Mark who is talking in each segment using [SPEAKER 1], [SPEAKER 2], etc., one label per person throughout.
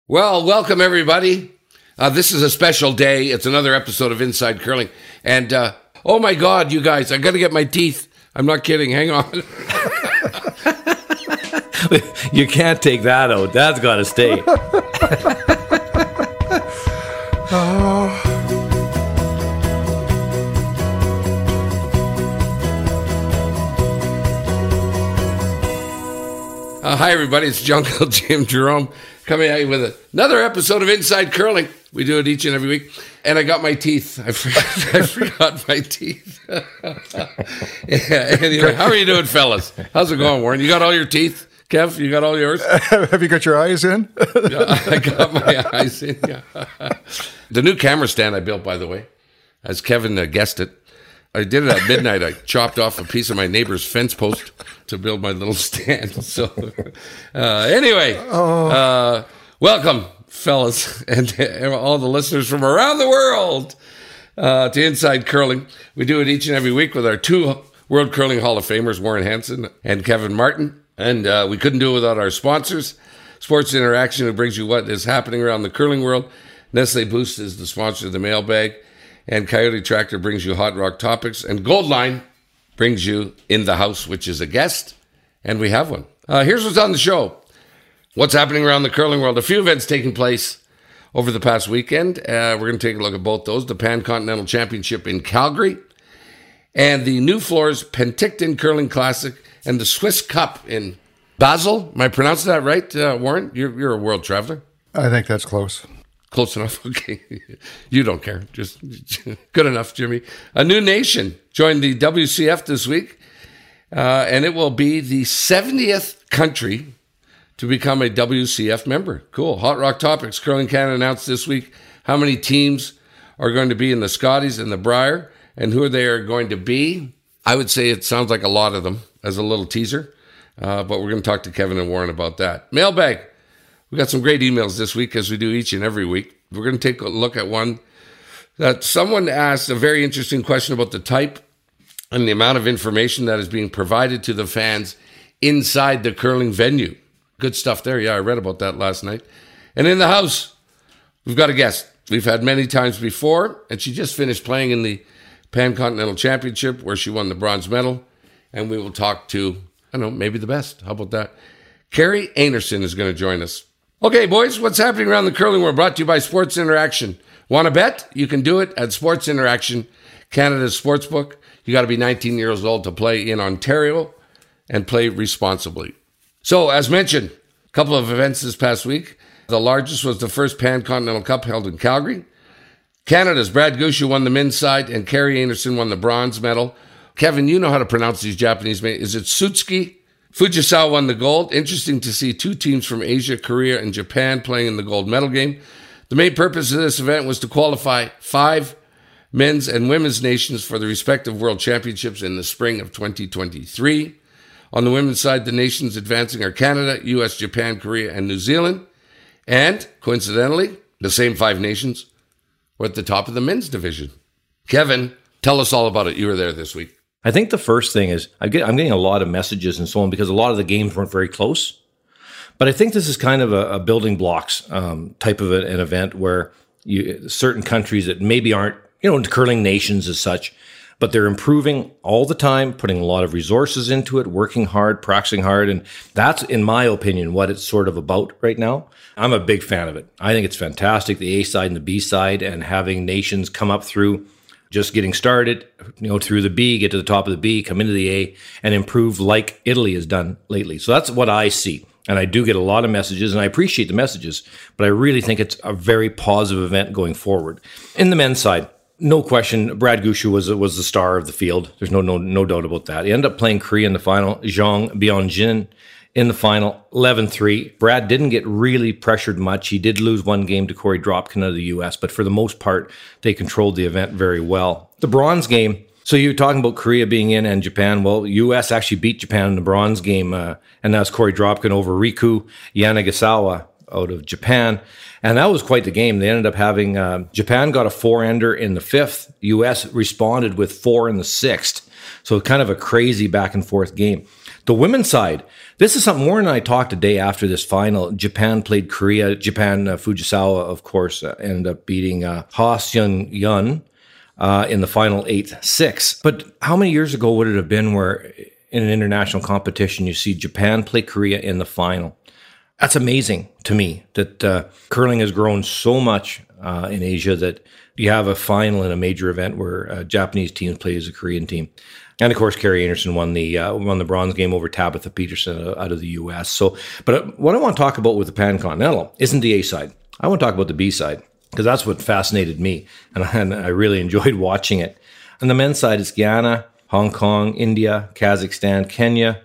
[SPEAKER 1] Well, welcome everybody. This is a special day. It's another episode of Inside Curling. And, oh my God, you guys, I got to get my teeth. I'm not kidding. Hang on.
[SPEAKER 2] You can't take that out. That's got to stay.
[SPEAKER 1] Hi, everybody. It's Jungle Jim Jerome coming at you with another episode of Inside Curling. We do it each and every week. And I got my teeth. I forgot my teeth. Yeah, anyway, how are you doing, fellas? How's it going, Warren? You got all your teeth? Kev, you got all yours?
[SPEAKER 3] Have you got your eyes in?
[SPEAKER 1] Yeah, I got my eyes in, yeah. The new camera stand I built, by the way, as Kevin guessed it. I did it at midnight. I chopped off a piece of my neighbor's fence post to build my little stand. So, anyway, welcome, fellas, and all the listeners from around the world to Inside Curling. We do it each and every week with our two World Curling Hall of Famers, Warren Hansen and Kevin Martin. And we couldn't do it without our sponsors. Sports Interaction, who brings you what is happening around the curling world. Nestle Boost is the sponsor of the mailbag. And Coyote Tractor brings you Hot Rock Topics. And Goldline brings you In the House, which is a guest. And we have one. Here's what's on the show. What's happening around the curling world. A few events taking place over the past weekend. We're going to take a look at both those. The Pan-Continental Championship in Calgary. And the New Floors Penticton Curling Classic. And the Swiss Cup in Basel. Am I pronouncing that right, Warren? You're a world traveler.
[SPEAKER 3] I think that's close.
[SPEAKER 1] Close enough. Okay. You don't care. Just good enough, Jimmy. A new nation joined the WCF this week, and it will be the 70th country to become a WCF member. Cool. Hot Rock Topics. Curling Canada announced this week how many teams are going to be in the Scotties and the Brier and who they are going to be. I would say it sounds like a lot of them as a little teaser, but we're going to talk to Kevin and Warren about that. Mailbag. We got some great emails this week, as we do each and every week. We're going to take a look at one that someone asked a very interesting question about the type and the amount of information that is being provided to the fans inside the curling venue. Good stuff there. Yeah, I read about that last night. And in the house, we've got a guest we've had many times before, and she just finished playing in the Pan-Continental Championship, where she won the bronze medal. And we will talk to, I don't know, maybe the best. How about that? Kerri Einarson is going to join us. Okay, boys, what's happening around the curling world? Brought to you by Sports Interaction. Want to bet? You can do it at Sports Interaction, Canada's sportsbook. You got to be 19 years old to play in Ontario and play responsibly. So, as mentioned, a couple of events this past week. The largest was the first Pan-Continental Cup held in Calgary. Canada's Brad Gushue won the men's side, and Kerri Einarson won the bronze medal. Kevin, you know how to pronounce these Japanese names. Is it Tsutsuki? Fujisawa won the gold. Interesting to see two teams from Asia, Korea, and Japan playing in the gold medal game. The main purpose of this event was to qualify 5 men's and women's nations for the respective world championships in the spring of 2023. On the women's side, the nations advancing are Canada, US, Japan, Korea, and New Zealand. And, coincidentally, the same 5 nations were at the top of the men's division. Kevin, tell us all about it. You were there this week.
[SPEAKER 2] I think the first thing is I'm getting a lot of messages and so on because a lot of the games weren't very close. But I think this is kind of a building blocks type of an event where certain countries that maybe aren't, curling nations as such, but they're improving all the time, putting a lot of resources into it, working hard, practicing hard. And that's, in my opinion, what it's sort of about right now. I'm a big fan of it. I think it's fantastic, the A side and the B side, and having nations come up through just getting started, through the B, get to the top of the B, come into the A, and improve like Italy has done lately. So that's what I see. And I do get a lot of messages, and I appreciate the messages, but I really think it's a very positive event going forward. In the men's side, no question, Brad Gushue was the star of the field. There's no doubt about that. He ended up playing Korea in the final, Zhang Byung-jin in the final, 11-3. Brad didn't get really pressured much. He did lose one game to Corey Dropkin of the U.S., but for the most part, they controlled the event very well. The bronze game, so you're talking about Korea being in and Japan. Well, U.S. actually beat Japan in the bronze game, and that's Corey Dropkin over Riku Yanagisawa out of Japan. And that was quite the game. They ended up having, Japan got a 4-ender in the 5th. U.S. responded with 4 in the 6th. So kind of a crazy back and forth game. The women's side, this is something Warren and I talked a day after this final. Japan played Korea. Japan, Fujisawa, of course, ended up beating Ha Seung-yun in the final 8-6. But how many years ago would it have been where in an international competition you see Japan play Korea in the final? That's amazing to me that curling has grown so much in Asia that you have a final in a major event where a Japanese team plays a Korean team. And of course, Carrie Anderson won the bronze game over Tabitha Peterson out of the U.S. So, but what I want to talk about with the Pan-Continental isn't the A side. I want to talk about the B side because that's what fascinated me, and I really enjoyed watching it. On the men's side, it's Guyana, Hong Kong, India, Kazakhstan, Kenya,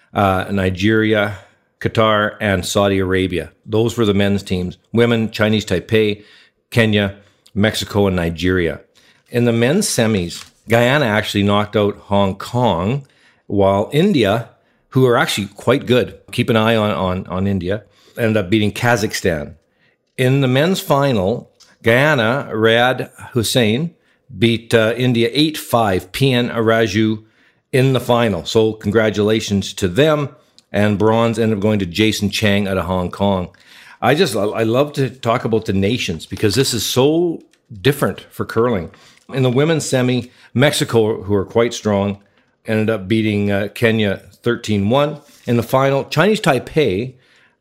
[SPEAKER 2] Nigeria, Qatar, and Saudi Arabia. Those were the men's teams. Women, Chinese Taipei, Kenya, Mexico, and Nigeria. In the men's semis, Guyana actually knocked out Hong Kong, while India, who are actually quite good, keep an eye on India, ended up beating Kazakhstan. In the men's final, Guyana, Riyad Hussein, beat India 8-5, Pian Araju in the final. So congratulations to them. And bronze ended up going to Jason Chang out of Hong Kong. I love to talk about the nations because this is so different for curling. In the women's semi, Mexico, who are quite strong, ended up beating Kenya 13-1. In the final, Chinese Taipei,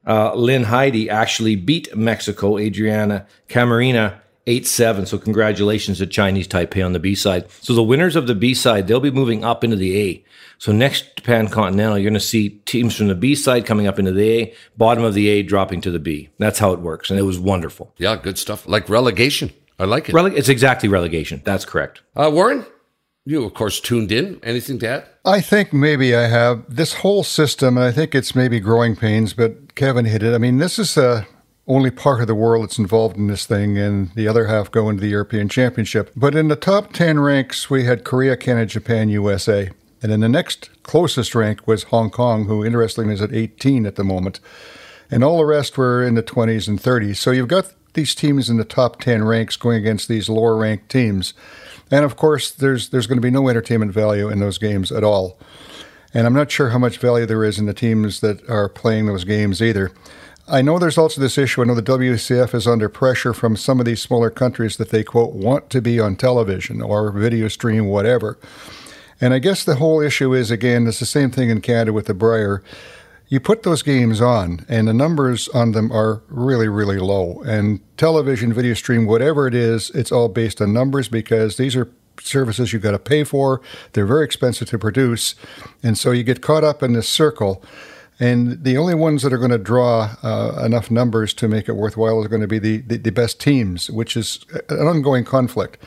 [SPEAKER 2] Lin Heidi actually beat Mexico, Adriana Camarena, 8-7. So congratulations to Chinese Taipei on the B side. So the winners of the B side, they'll be moving up into the A. So next Pan-Continental, you're going to see teams from the B side coming up into the A, bottom of the A dropping to the B. That's how it works. And it was wonderful.
[SPEAKER 1] Yeah, good stuff. Like relegation. I like it.
[SPEAKER 2] It's exactly relegation. That's correct.
[SPEAKER 1] Warren, you, of course, tuned in. Anything to add?
[SPEAKER 3] I think maybe I have this whole system, and I think it's maybe growing pains, but Kevin hit it. I mean, this is only part of the world that's involved in this thing, and the other half go into the European Championship. But in the top 10 ranks, we had Korea, Canada, Japan, USA. And then the next closest rank was Hong Kong, who interestingly is at 18 at the moment. And all the rest were in the 20s and 30s. So you've got these teams in the top 10 ranks going against these lower ranked teams. And of course, there's going to be no entertainment value in those games at all. And I'm not sure how much value there is in the teams that are playing those games either. I know there's also this issue. I know the WCF is under pressure from some of these smaller countries that they, quote, want to be on television or video stream, whatever. And I guess the whole issue is, again, it's the same thing in Canada with the Brier. You put those games on, and the numbers on them are really, really low. And television, video stream, whatever it is, it's all based on numbers because these are services you've got to pay for. They're very expensive to produce. And so you get caught up in this circle. And the only ones that are going to draw enough numbers to make it worthwhile are going to be the best teams, which is an ongoing conflict.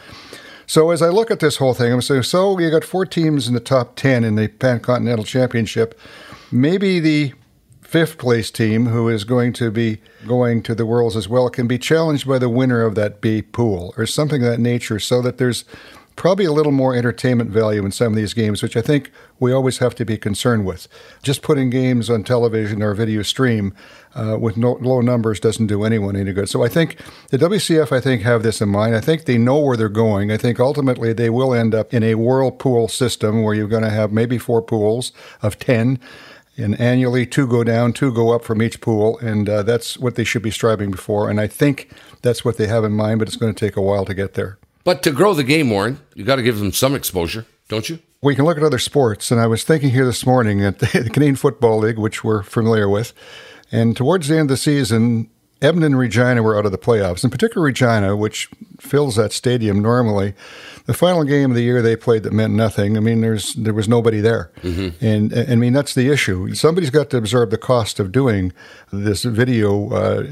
[SPEAKER 3] So as I look at this whole thing, I'm saying, so you got 4 teams in the top 10 in the Pan-Continental Championship. Maybe the 5th place team, who is going to be going to the Worlds as well, can be challenged by the winner of that B pool or something of that nature, so that there's probably a little more entertainment value in some of these games, which I think we always have to be concerned with. Just putting games on television or video stream with low numbers doesn't do anyone any good. So I think the WCF, have this in mind. I think they know where they're going. I think ultimately they will end up in a world pool system where you're going to have maybe 4 pools of 10, and annually 2 go down, 2 go up from each pool, and that's what they should be striving for. And I think that's what they have in mind, but it's going to take a while to get there.
[SPEAKER 1] But to grow the game, Warren, you got to give them some exposure, don't you?
[SPEAKER 3] We can look at other sports, and I was thinking here this morning at the Canadian Football League, which we're familiar with, and towards the end of the season, Edmonton and Regina were out of the playoffs, in particular Regina, which fills that stadium normally. The final game of the year they played that meant nothing. I mean, there was nobody there. Mm-hmm. And I mean, that's the issue. Somebody's got to absorb the cost of doing this video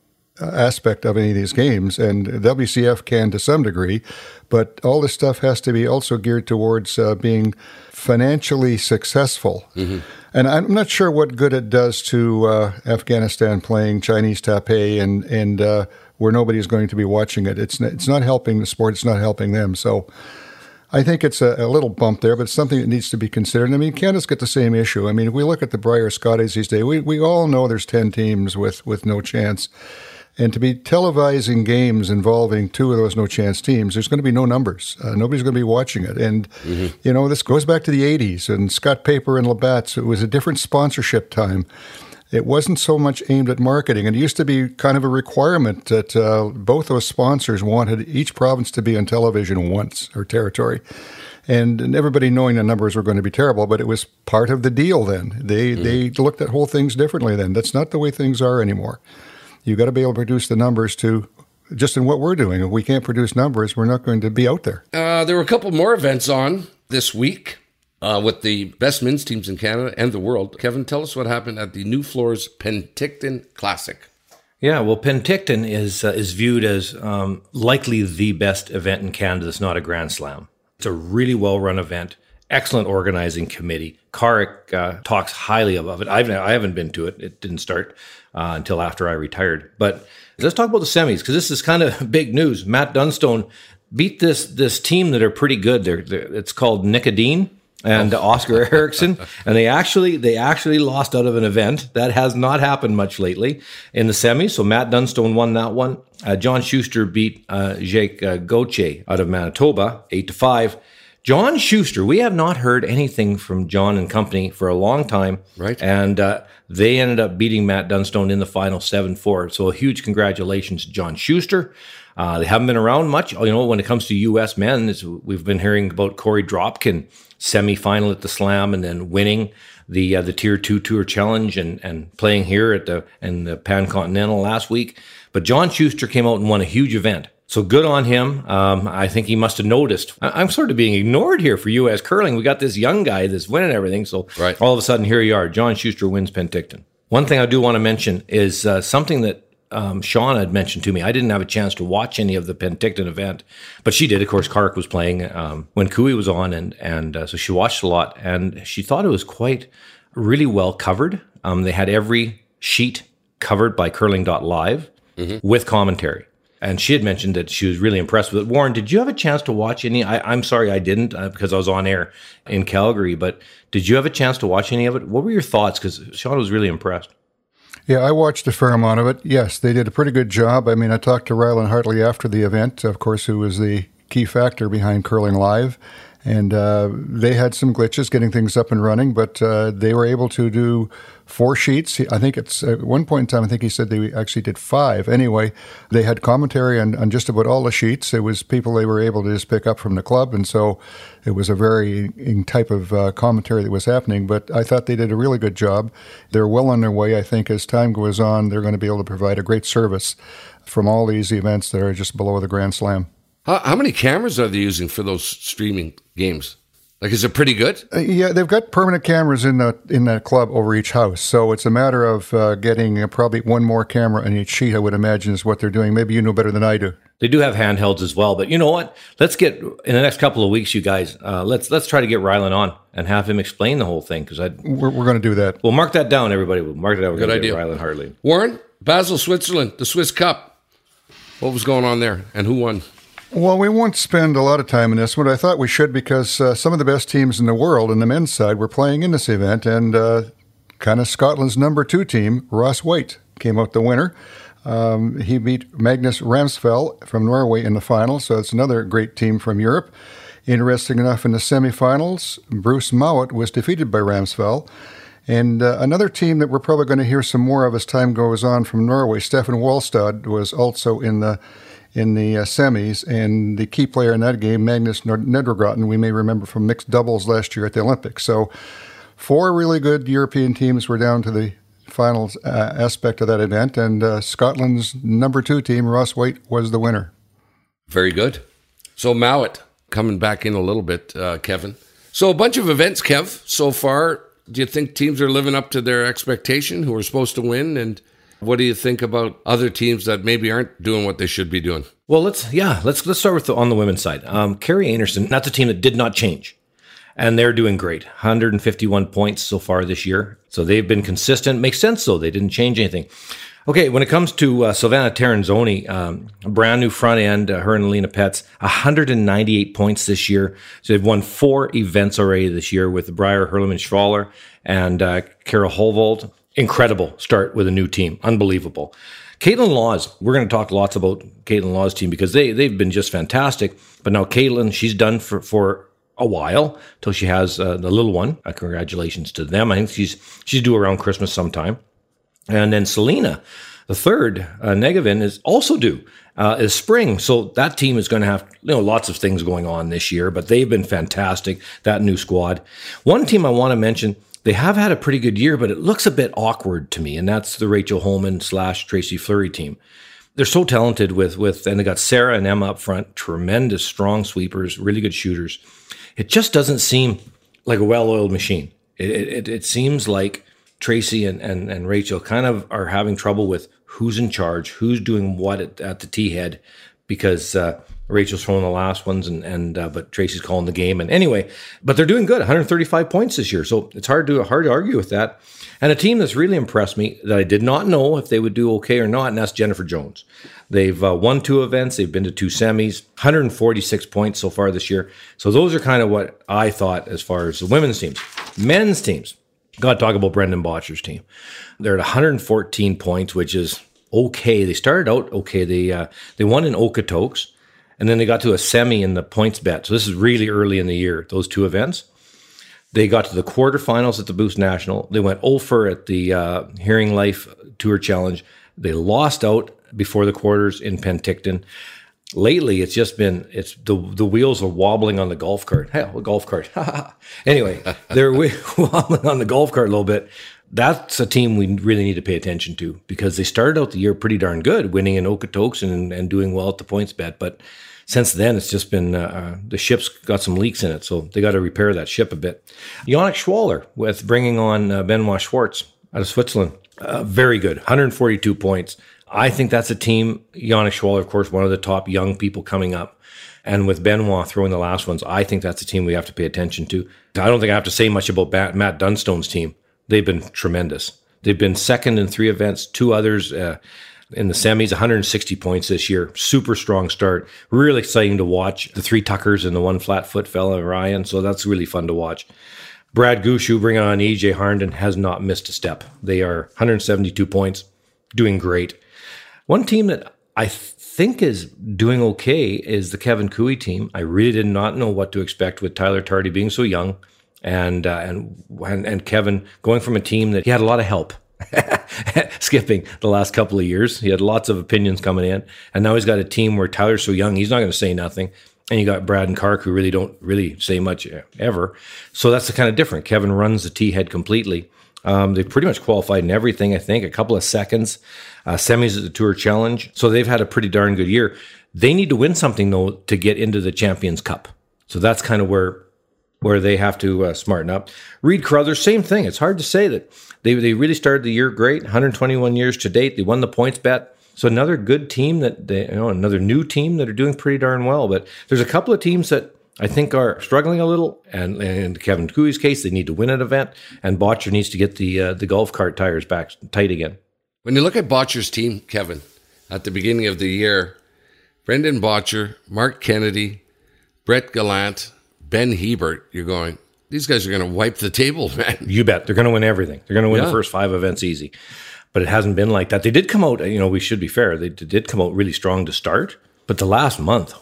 [SPEAKER 3] aspect of any of these games, and WCF can to some degree, but all this stuff has to be also geared towards being financially successful. Mm-hmm. And I'm not sure what good it does to Afghanistan playing Chinese Taipei and where nobody's going to be watching it. It's not helping the sport. It's not helping them. So I think it's a little bump there, but it's something that needs to be considered. I mean, Canada's got the same issue. I mean, if we look at the Brier Scotties these days, we all know there's 10 teams with no chance. And to be televising games involving two of those no-chance teams, there's going to be no numbers. Nobody's going to be watching it. And, this goes back to the 80s and Scott Paper and Labatt's. It was a different sponsorship time. It wasn't so much aimed at marketing. And it used to be kind of a requirement that both those sponsors wanted each province to be on television once, or territory. And everybody knowing the numbers were going to be terrible, but it was part of the deal then. They looked at whole things differently then. That's not the way things are anymore. You've got to be able to produce the numbers just in what we're doing. If we can't produce numbers, we're not going to be out there.
[SPEAKER 1] There were a couple more events on this week with the best men's teams in Canada and the world. Kevin, tell us what happened at the New Floors Penticton Classic.
[SPEAKER 2] Yeah, well, Penticton is viewed as likely the best event in Canada that's not a Grand Slam. It's a really well-run event, excellent organizing committee. Carrick talks highly of it. I haven't been to it. It didn't start until after I retired. But let's talk about the semis, because this is kind of big news. Matt Dunstone beat this team that are pretty good. It's called Nicodine and Oscar Erickson, and they actually lost out of an event. That has not happened much lately in the semis. So Matt Dunstone won that one. John Schuster beat Jake Gauthier out of Manitoba 8-5. John Schuster, we have not heard anything from John and company for a long time.
[SPEAKER 1] Right.
[SPEAKER 2] And they ended up beating Matt Dunstone in the final 7-4. So a huge congratulations to John Schuster. They haven't been around much. When it comes to U.S. men, we've been hearing about Corey Dropkin, semifinal at the Slam and then winning the Tier 2 Tour Challenge and playing here in the Pan-Continental last week. But John Schuster came out and won a huge event. So good on him. I think he must have noticed. I'm sort of being ignored here for U.S. curling. We got this young guy that's winning everything. So All of a sudden, here you are. John Schuster wins Penticton. One thing I do want to mention is something that Shauna had mentioned to me. I didn't have a chance to watch any of the Penticton event, but she did. Of course, Carrick was playing when Cooey was on, and so she watched a lot, and she thought it was quite really well covered. They had every sheet covered by curling.live with commentary. And she had mentioned that she was really impressed with it. Warren, did you have a chance to watch any? I'm sorry I didn't because I was on air in Calgary, but did you have a chance to watch any of it? What were your thoughts? Because Shauna was really impressed.
[SPEAKER 3] Yeah, I watched a fair amount of it. Yes, they did a pretty good job. I mean, I talked to Rylan Hartley after the event, of course, who was the key factor behind Curling Live. And they had some glitches getting things up and running, but they were able to do 4 sheets. I think it's at one point in time, I think he said they actually did 5. Anyway, they had commentary on just about all the sheets. It was people they were able to just pick up from the club. And so it was a varying type of commentary that was happening. But I thought they did a really good job. They're well on their way. I think as time goes on, they're going to be able to provide a great service from all these events that are just below the Grand Slam.
[SPEAKER 1] How many cameras are they using for those streaming games? Like, is it pretty good?
[SPEAKER 3] Yeah, they've got permanent cameras in that club over each house. So it's a matter of getting probably one more camera on each sheet, I would imagine, is what they're doing. Maybe you know better than I do.
[SPEAKER 2] They do have handhelds as well. But you know what? Let's get, in the next couple of weeks, you guys, let's try to get Rylan on and have him explain the whole thing.
[SPEAKER 3] We're going to do that.
[SPEAKER 2] We'll mark that down, everybody. We'll mark it down. We're
[SPEAKER 1] Good idea.
[SPEAKER 2] Rylan Hartley.
[SPEAKER 1] Warren, Basel, Switzerland, the Swiss Cup. What was going on there and who won?
[SPEAKER 3] Well, we won't spend a lot of time in this one. I thought we should because some of the best teams in the world on the men's side were playing in this event, and kind of Scotland's number 2 team, Ross White, came out the winner. He beat Magnus Ramsfell from Norway in the final, so it's another great team from Europe. Interesting enough, in the semifinals, Bruce Mowat was defeated by Ramsfell. And another team that we're probably going to hear some more of as time goes on from Norway, Stefan Wallstad, was also in the semis, and the key player in that game, Magnus Nedregrotten, we may remember from mixed doubles last year at the Olympics. So 4 really good European teams were down to the finals aspect of that event, and Scotland's number 2 team, Ross White, was the winner.
[SPEAKER 1] Very good. So Mowat, coming back in a little bit, Kevin. So a bunch of events, Kev, so far. Do you think teams are living up to their expectation who are supposed to win? And what do you think about other teams that maybe aren't doing what they should be doing?
[SPEAKER 2] Well, let's start with on the women's side. Carrie Anderson, that's a team that did not change, and they're doing great. 151 points so far this year, so they've been consistent. Makes sense though; they didn't change anything. Okay, when it comes to Savannah Terranzoni, a brand new front end, her and Alina Petz, 198 points this year. So they've won 4 events already this year with Breyer Herleman-Schwaller and Kara Holvold. Incredible start with a new team. Unbelievable. Caitlin Laws, we're going to talk lots about Caitlin Laws' team because they've been just fantastic. But now Caitlin, she's done for a while till she has the little one. Congratulations to them. I think she's due around Christmas sometime. And then Selena, the third, Negevin, is also due is spring. So that team is going to have lots of things going on this year, but they've been fantastic, that new squad. One team I want to mention, they have had a pretty good year, but it looks a bit awkward to me, and that's the Rachel Holman / Tracy Fleury team. They're so talented and they got Sarah and Emma up front, tremendous, strong sweepers, really good shooters. It just doesn't seem like a well-oiled machine. It seems like Tracy and Rachel kind of are having trouble with who's in charge, who's doing what at the tee head, because Rachel's throwing the last ones, but Tracy's calling the game. And anyway, but they're doing good, 135 points this year, so it's hard to argue with that. And a team that's really impressed me that I did not know if they would do okay or not, and that's Jennifer Jones. They've won 2 events. They've been to 2 semis, 146 points so far this year. So those are kind of what I thought as far as the women's teams. Men's teams. Got to talk about Brendan Bottcher's team. They're at 114 points, which is okay. They started out okay. They won in Okotoks, and then they got to a semi in the points bet. So this is really early in the year, those 2 events. They got to the quarterfinals at the Boost National. They went 0-for at the Hearing Life Tour Challenge. They lost out before the quarters in Penticton. Lately, it's just been, the wheels are wobbling on the golf cart. Hell, a golf cart. Anyway, they're wobbling on the golf cart a little bit. That's a team we really need to pay attention to because they started out the year pretty darn good, winning in Okotoks and doing well at the points bet. But since then, it's just been, the ship's got some leaks in it, so they got to repair that ship a bit. Yannick Schwaller with bringing on Benoit Schwartz out of Switzerland. Very good, 142 points. I think that's a team, Yannick Schwaller, of course, one of the top young people coming up. And with Benoit throwing the last ones, I think that's a team we have to pay attention to. I don't think I have to say much about Matt Dunstone's team. They've been tremendous. They've been second in 3 events, 2 others in the semis, 160 points this year. Super strong start. Really exciting to watch. The 3 Tuckers and the 1 flat-foot fella, Ryan. So that's really fun to watch. Brad Gushu bringing on EJ Harnden has not missed a step. They are 172 points, doing great. One team that I think is doing okay is the Kevin Cooey team. I really did not know what to expect with Tyler Tardy being so young and Kevin going from a team that he had a lot of help skipping the last couple of years. He had lots of opinions coming in, and now he's got a team where Tyler's so young, he's not going to say nothing. And you got Brad and Kark, who really don't say much ever. So that's the kind of different. Kevin runs the tee head completely. They've pretty much qualified in everything, I think, a couple of seconds, semis at the Tour Challenge. So they've had a pretty darn good year. They need to win something, though, to get into the Champions Cup. So that's kind of where they have to smarten up. Reed Carruthers, same thing. It's hard to say that they really started the year great, 121 years to date. They won the points bet. So another good team another new team that are doing pretty darn well. But there's a couple of teams that I think are struggling a little, and in Kevin Cooey's case, they need to win an event, and Bottcher needs to get the golf cart tires back tight again.
[SPEAKER 1] When you look at Bottcher's team, Kevin, at the beginning of the year, Brendan Bottcher, Mark Kennedy, Brett Gallant, Ben Hebert, you're going, these guys are going to wipe the table, man.
[SPEAKER 2] You bet. They're going to win everything. They're going to win the first 5 events easy. But it hasn't been like that. They did come out, we should be fair, they did come out really strong to start, but the last month,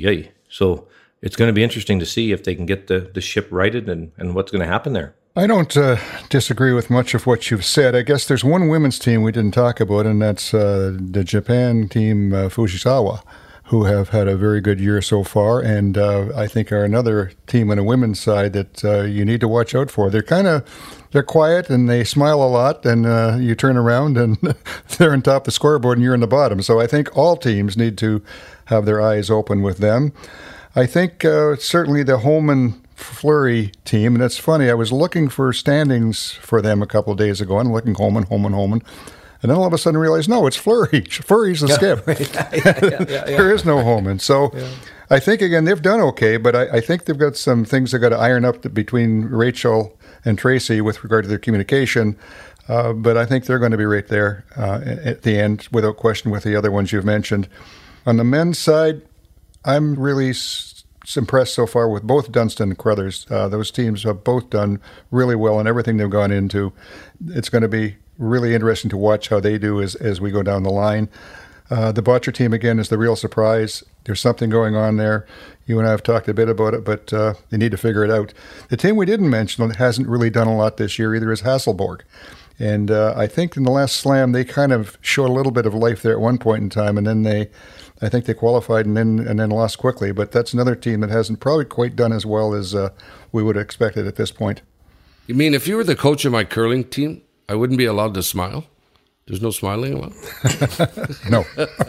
[SPEAKER 2] so it's going to be interesting to see if they can get the ship righted and what's going to happen there.
[SPEAKER 3] I don't disagree with much of what you've said. I guess there's one women's team we didn't talk about, and that's the Japan team, Fujisawa, who have had a very good year so far, and I think are another team on the women's side that you need to watch out for. They're quiet and they smile a lot, and you turn around and they're on top of the scoreboard and you're in the bottom. So I think all teams need to have their eyes open with them. I think certainly the Holman Fleury team, and it's funny, I was looking for standings for them a couple of days ago. I'm looking Holman. And then all of a sudden realized, no, it's Fleury. Fleury's the skip. Right. There is no Holman. So I think, again, they've done okay, but I think they've got some things they've got to iron up between Rachel and Tracy with regard to their communication. But I think they're going to be right there at the end, without question, with the other ones you've mentioned. On the men's side, I'm really impressed so far with both Dunstan and Crothers. Those teams have both done really well in everything they've gone into. It's going to be really interesting to watch how they do as we go down the line. The Botcher team, again, is the real surprise. There's something going on there. You and I have talked a bit about it, but they need to figure it out. The team we didn't mention that hasn't really done a lot this year either is Hasselborg. And I think in the last slam, they kind of showed a little bit of life there at one point in time, and then I think they qualified and then lost quickly. But that's another team that hasn't probably quite done as well as we would have expected at this point.
[SPEAKER 1] You mean if you were the coach of my curling team, I wouldn't be allowed to smile? There's no smiling allowed?
[SPEAKER 3] No.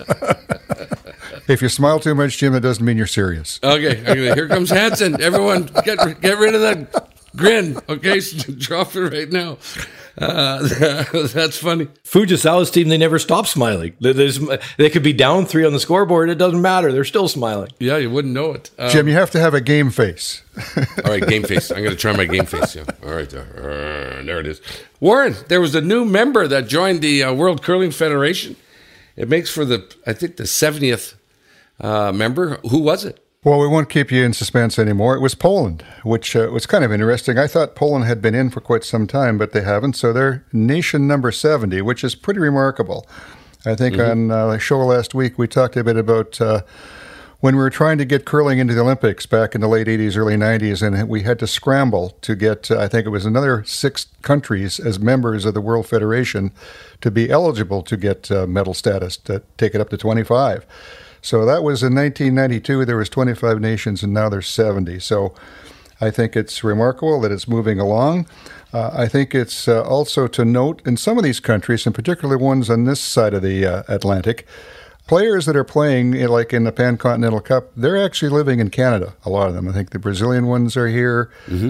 [SPEAKER 3] If you smile too much, Jim, it doesn't mean you're serious.
[SPEAKER 1] Okay. Here comes Hansen. Everyone, get rid of that grin. Okay, drop it right now. That's funny.
[SPEAKER 2] Fujisawa's team, they never stop smiling. They could be down 3 on the scoreboard. It doesn't matter. They're still smiling.
[SPEAKER 1] Yeah, you wouldn't know it.
[SPEAKER 3] Jim, you have to have a game face.
[SPEAKER 1] All right, game face. I'm going to try my game face. Yeah. All right, there it is. Warren, there was a new member that joined the World Curling Federation. It makes for the 70th member. Who was it?
[SPEAKER 3] Well, we won't keep you in suspense anymore. It was Poland, which was kind of interesting. I thought Poland had been in for quite some time, but they haven't. So they're nation number 70, which is pretty remarkable. I think on the show last week, we talked a bit about when we were trying to get curling into the Olympics back in the late 80s, early 90s, and we had to scramble to get, I think it was another 6 countries as members of the World Federation to be eligible to get medal status, to take it up to 25. So that was in 1992. There was 25 nations, and now there's 70. So I think it's remarkable that it's moving along. I think it's also to note in some of these countries, and particularly ones on this side of the Atlantic, players that are playing, like in the Pan-Continental Cup, they're actually living in Canada, a lot of them. I think the Brazilian ones are here.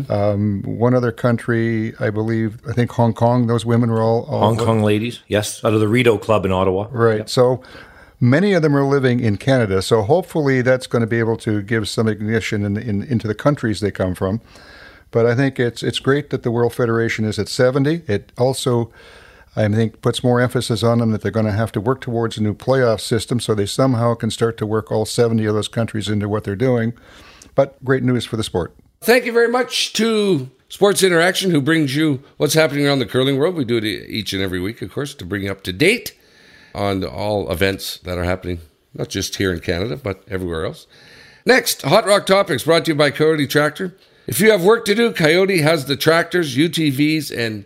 [SPEAKER 3] One other country, I think Hong Kong, those women were all
[SPEAKER 2] Hong Kong ladies, yes, out of the Rideau Club in Ottawa.
[SPEAKER 3] Right. Yep. So many of them are living in Canada, so hopefully that's going to be able to give some ignition into the countries they come from. But I think it's great that the World Federation is at 70. It also, I think, puts more emphasis on them that they're going to have to work towards a new playoff system so they somehow can start to work all 70 of those countries into what they're doing. But great news for the sport.
[SPEAKER 1] Thank you very much to Sports Interaction, who brings you what's happening around the curling world. We do it each and every week, of course, to bring you up to date on all events that are happening, not just here in Canada, but everywhere else. Next, Hot Rock Topics, brought to you by Coyote Tractor. If you have work to do, Coyote has the tractors, UTVs, and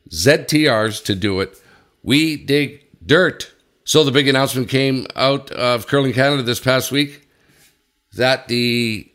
[SPEAKER 1] ZTRs to do it. We dig dirt. So the big announcement came out of Curling Canada this past week that the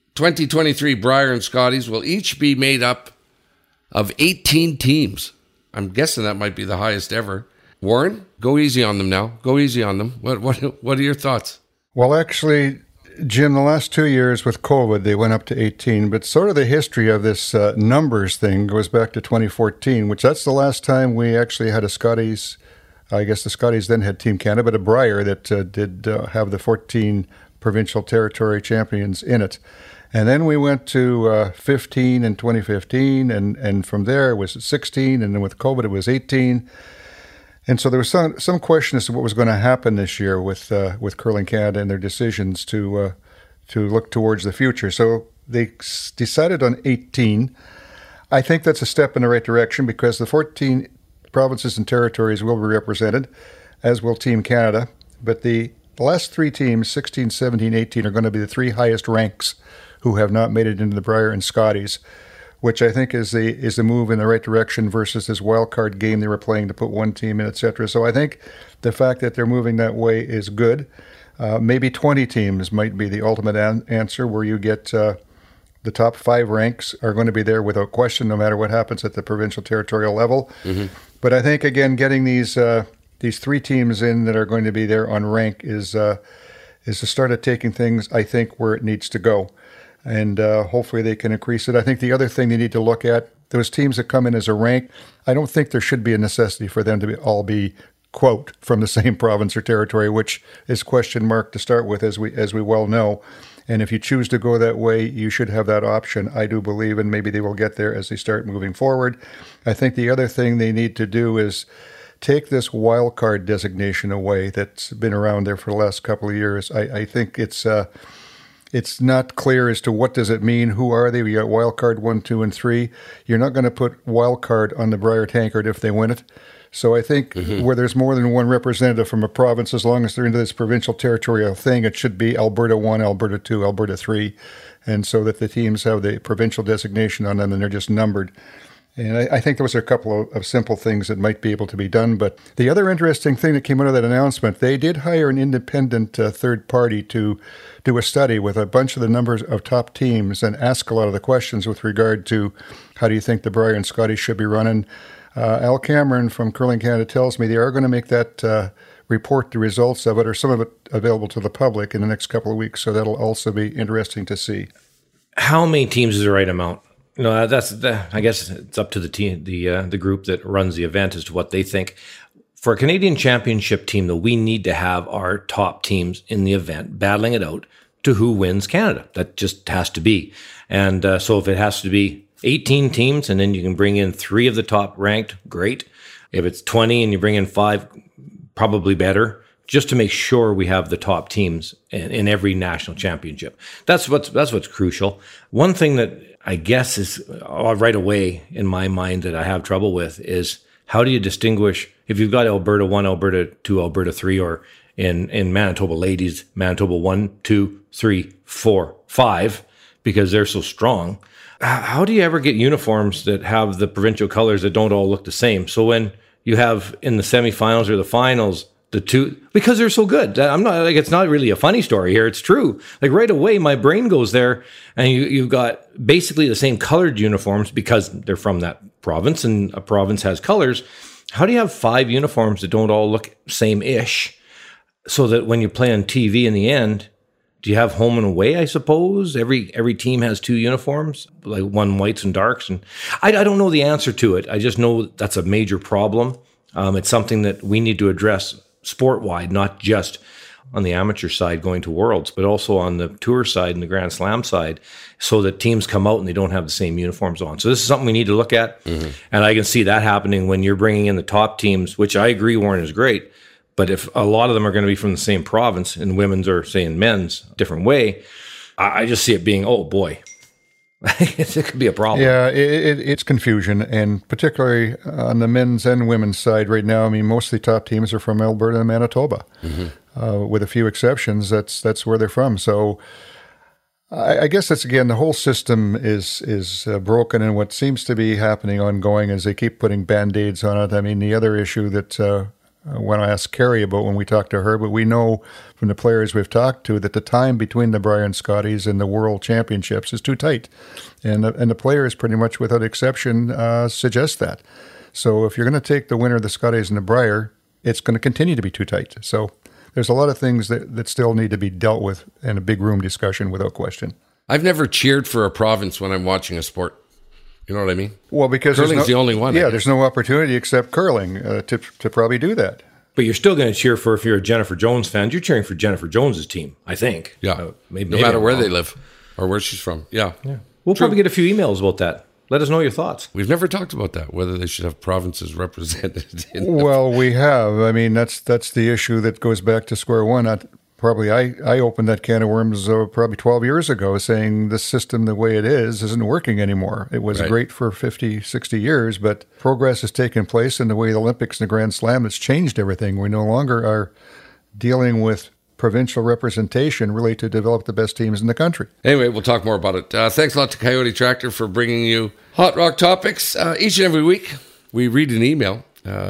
[SPEAKER 1] 2023 Brier and Scotties will each be made up of 18 teams. I'm guessing that might be the highest ever. Warren, go easy on them now. Go easy on them. What are your thoughts?
[SPEAKER 3] Well, actually, Jim, the last 2 years with COVID, they went up to 18. But sort of the history of this numbers thing goes back to 2014, which that's the last time we actually had a Scotties. I guess the Scotties then had Team Canada, but a Brier that did have the 14 provincial territory champions in it. And then we went to 15 in 2015, and from there it was 16, and then with COVID it was 18. And so there was some question as to what was going to happen this year with Curling Canada and their decisions to look towards the future. So they decided on 18. I think that's a step in the right direction because the 14 provinces and territories will be represented, as will Team Canada. But the last 3 teams, 16, 17, 18, are going to be the 3 highest ranks who have not made it into the Brier and Scotties, which I think is a move in the right direction versus this wild card game they were playing to put one team in, etc. So I think the fact that they're moving that way is good. Maybe 20 teams might be the ultimate answer, where you get the top 5 ranks are going to be there without question, no matter what happens at the provincial territorial level. Mm-hmm. But I think, again, getting these 3 teams in that are going to be there on rank is the start of taking things, I think, where it needs to go. And hopefully they can increase it. I think the other thing they need to look at, those teams that come in as a rank, I don't think there should be a necessity for them to all be, quote, from the same province or territory, which is question mark to start with, as we well know. And if you choose to go that way, you should have that option, I do believe, and maybe they will get there as they start moving forward. I think the other thing they need to do is take this wild card designation away that's been around there for the last couple of years. I think it's not clear as to what does it mean. Who are they? We got wild card 1, 2, and 3. You're not going to put wild card on the Brier Tankard if they win it. So I think where there's more than one representative from a province, as long as they're into this provincial territorial thing, it should be Alberta 1, Alberta 2, Alberta 3, and so that the teams have the provincial designation on them and they're just numbered. And I think those are a couple of simple things that might be able to be done. But the other interesting thing that came out of that announcement, they did hire an independent third party to do a study with a bunch of the numbers of top teams and ask a lot of the questions with regard to how do you think the Brier and Scotties should be running. Al Cameron from Curling Canada tells me they are going to make that report the results of it, or some of it, available to the public in the next couple of weeks. So that'll also be interesting to see.
[SPEAKER 2] How many teams is the right amount? I guess it's up to the team, the group that runs the event as to what they think. For a Canadian Championship team, though, we need to have our top teams in the event battling it out to who wins Canada. That just has to be. And so if it has to be 18 teams and then you can bring in 3 of the top ranked, great. If it's 20 and you bring in 5, probably better, just to make sure we have the top teams in every national championship. That's what's crucial. One thing that I guess is right away in my mind that I have trouble with is how do you distinguish if you've got Alberta 1, Alberta 2, Alberta 3, or in Manitoba ladies, Manitoba 1, 2, 3, 4, 5, because they're so strong. How do you ever get uniforms that have the provincial colors that don't all look the same? So when you have in the semifinals or the finals, the two, because they're so good. I'm not like, it's not really a funny story here. It's true. Like right away, my brain goes there and you've got basically the same colored uniforms because they're from that province and a province has colors. How do you have 5 uniforms that don't all look same-ish so that when you play on TV in the end, do you have home and away, I suppose? Every team has 2 uniforms, like one whites and darks. And I don't know the answer to it. I just know that's a major problem. It's something that we need to address sport-wide, not just on the amateur side going to Worlds, but also on the tour side and the Grand Slam side, so that teams come out and they don't have the same uniforms on. So this is something we need to look at. Mm-hmm. And I can see that happening when you're bringing in the top teams, which I agree, Warren, is great. But if a lot of them are going to be from the same province, and women's or, say, in men's, different way, I just see it being, oh, boy, it could be a problem.
[SPEAKER 3] Yeah, it's confusion, and particularly on the men's and women's side right now. I mean, most of the top teams are from Alberta and Manitoba. Mm-hmm. With a few exceptions, that's where they're from. So I guess that's, again, the whole system is broken, and what seems to be happening ongoing is they keep putting Band-Aids on it. I mean, the other issue that when I asked Carrie about when we talked to her, but we know from the players we've talked to that the time between the Brier and Scotties and the World Championships is too tight. And the players pretty much without exception suggest that. So if you're going to take the winner of the Scotties and the Brier, it's going to continue to be too tight. So there's a lot of things that still need to be dealt with in a big room discussion without question.
[SPEAKER 1] I've never cheered for a province when I'm watching a sport. You know what I mean?
[SPEAKER 3] Well, because
[SPEAKER 1] curling's the only one.
[SPEAKER 3] Yeah, there's no opportunity except curling to probably do that.
[SPEAKER 2] But you're still going to cheer for, if you're a Jennifer Jones fan, you're cheering for Jennifer Jones's team, I think.
[SPEAKER 1] Yeah, no matter where they live or where she's from. Yeah.
[SPEAKER 2] We'll probably get a few emails about that. Let us know your thoughts.
[SPEAKER 1] We've never talked about that, whether they should have provinces represented.
[SPEAKER 3] Well, we have. I mean, that's the issue that goes back to square one. I opened that can of worms probably 12 years ago, saying this system, the way it is, isn't working anymore. It was great for 50, 60 years, but progress has taken place in the way the Olympics and the Grand Slam has changed everything. We no longer are dealing with provincial representation really to develop the best teams in the country.
[SPEAKER 1] Anyway, we'll talk more about it. Thanks a lot to Coyote Tractor for bringing you Hot Rock Topics. Each and every week, we read an email.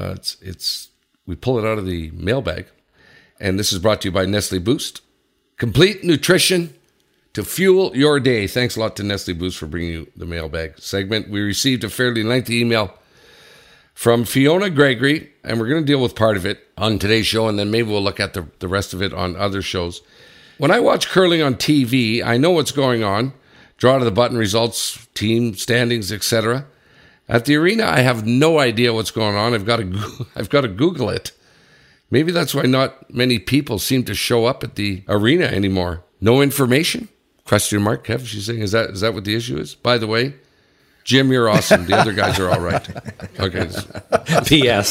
[SPEAKER 1] We pull it out of the mailbag. And this is brought to you by Nestle Boost. Complete nutrition to fuel your day. Thanks a lot to Nestle Boost for bringing you the mailbag segment. We received a fairly lengthy email from Fiona Gregory, and we're going to deal with part of it on today's show, and then maybe we'll look at the rest of it on other shows. When I watch curling on TV, I know what's going on. Draw to the button results, team standings, etc. At the arena, I have no idea what's going on. I've got to Google it. Maybe that's why not many people seem to show up at the arena anymore. No information? Question mark, Kev, she's saying, is that what the issue is? By the way, Jim, you're awesome. The other guys are all right. Okay.
[SPEAKER 2] P.S.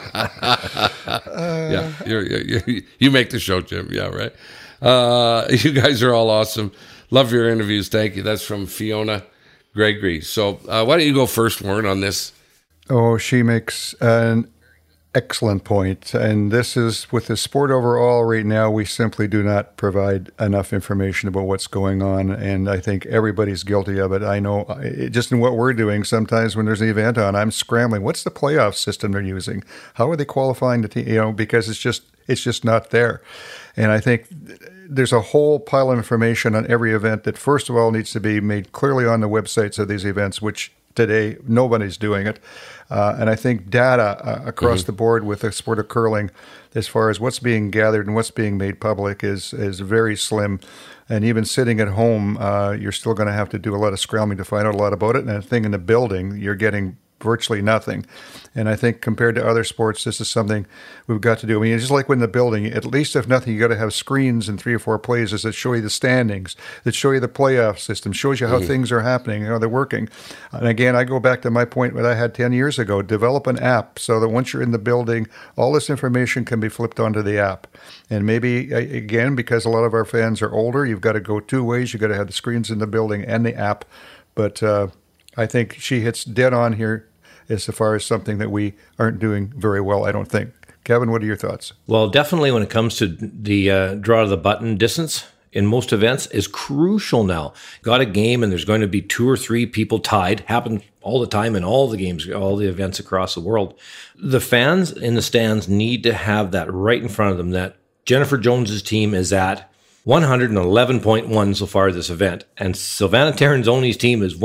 [SPEAKER 1] Yeah, you make the show, Jim. Yeah, right. You guys are all awesome. Love your interviews. Thank you. That's from Fiona Gregory. So why don't you go first, Warren, on this?
[SPEAKER 3] Oh, she makes an excellent point. And this is, with the sport overall right now, we simply do not provide enough information about what's going on. And I think everybody's guilty of it. I know just in what we're doing, sometimes when there's an event on, I'm scrambling. What's the playoff system they're using? How are they qualifying the team? Because it's just not there. And I think there's a whole pile of information on every event that, first of all, needs to be made clearly on the websites of these events, which today nobody's doing it. And I think data across the board with the sport of curling, as far as what's being gathered and what's being made public, is very slim. And even sitting at home, you're still going to have to do a lot of scrambling to find out a lot about it. And I think in the building, you're getting virtually nothing. And I think compared to other sports, this is something we've got to do. I mean, it's just like when in the building, at least if nothing, you got to have screens in 3 or 4 places that show you the standings, that show you the playoff system, shows you how things are happening, how they're working. And again, I go back to my point that I had 10 years ago, develop an app so that once you're in the building, all this information can be flipped onto the app. And maybe, again, because a lot of our fans are older, you've got to go 2 ways. You've got to have the screens in the building and the app. But I think she hits dead on here as far as something that we aren't doing very well, I don't think. Kevin, what are your thoughts?
[SPEAKER 2] Well, definitely when it comes to the draw to the button distance in most events is crucial now. Got a game and there's going to be 2 or 3 people tied. Happens all the time in all the games, all the events across the world. The fans in the stands need to have that right in front of them, that Jennifer Jones's team is at 111.1 so far this event, and Silvana Terranzoni's team is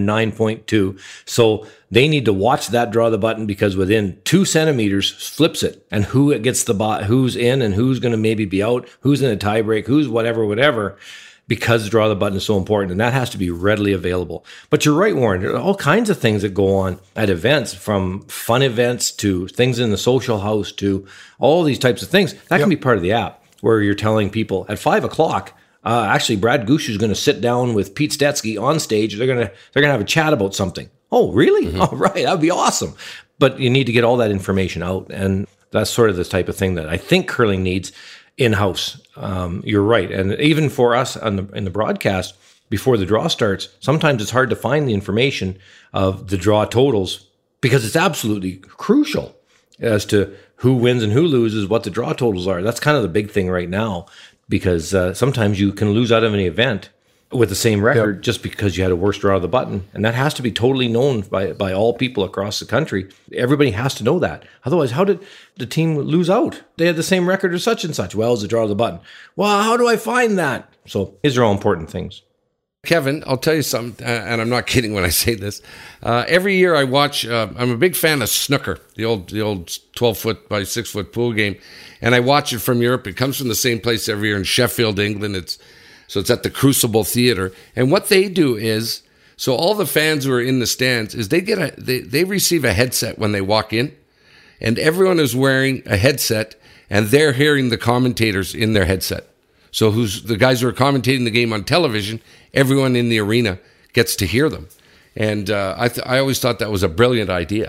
[SPEAKER 2] 109.2. So they need to watch that draw the button, because within 2 centimeters flips it, and who gets the who's in and who's going to maybe be out, who's in a tie break, who's whatever, because draw the button is so important, and that has to be readily available. But you're right, Warren. There are all kinds of things that go on at events, from fun events to things in the social house to all these types of things. That can be part of the app, where you're telling people at 5 o'clock, actually Brad Gushue is going to sit down with Pete Stetsky on stage. They're going to have a chat about something. Oh, really? Oh, right. That'd be awesome. But you need to get all that information out. And that's sort of the type of thing that I think curling needs in-house. You're right. And even for us in the broadcast, before the draw starts, sometimes it's hard to find the information of the draw totals, because it's absolutely crucial as to who wins and who loses, what the draw totals are. That's kind of the big thing right now, because sometimes you can lose out of an event with the same record just because you had a worse draw of the button. And that has to be totally known by all people across the country. Everybody has to know that. Otherwise, how did the team lose out? They had the same record as such and such. Well, it's the draw of the button. Well, how do I find that? So these are all important things.
[SPEAKER 1] Kevin, I'll tell you something, and I'm not kidding when I say this. Every year I watch, I'm a big fan of snooker, the old 12-foot by 6-foot pool game, and I watch it from Europe. It comes from the same place every year in Sheffield, England. It's at the Crucible Theatre. And what they do is, so all the fans who are in the stands, is they receive a headset when they walk in, and everyone is wearing a headset, and they're hearing the commentators in their headset. So the guys who are commentating the game on television, everyone in the arena gets to hear them. And I always thought that was a brilliant idea,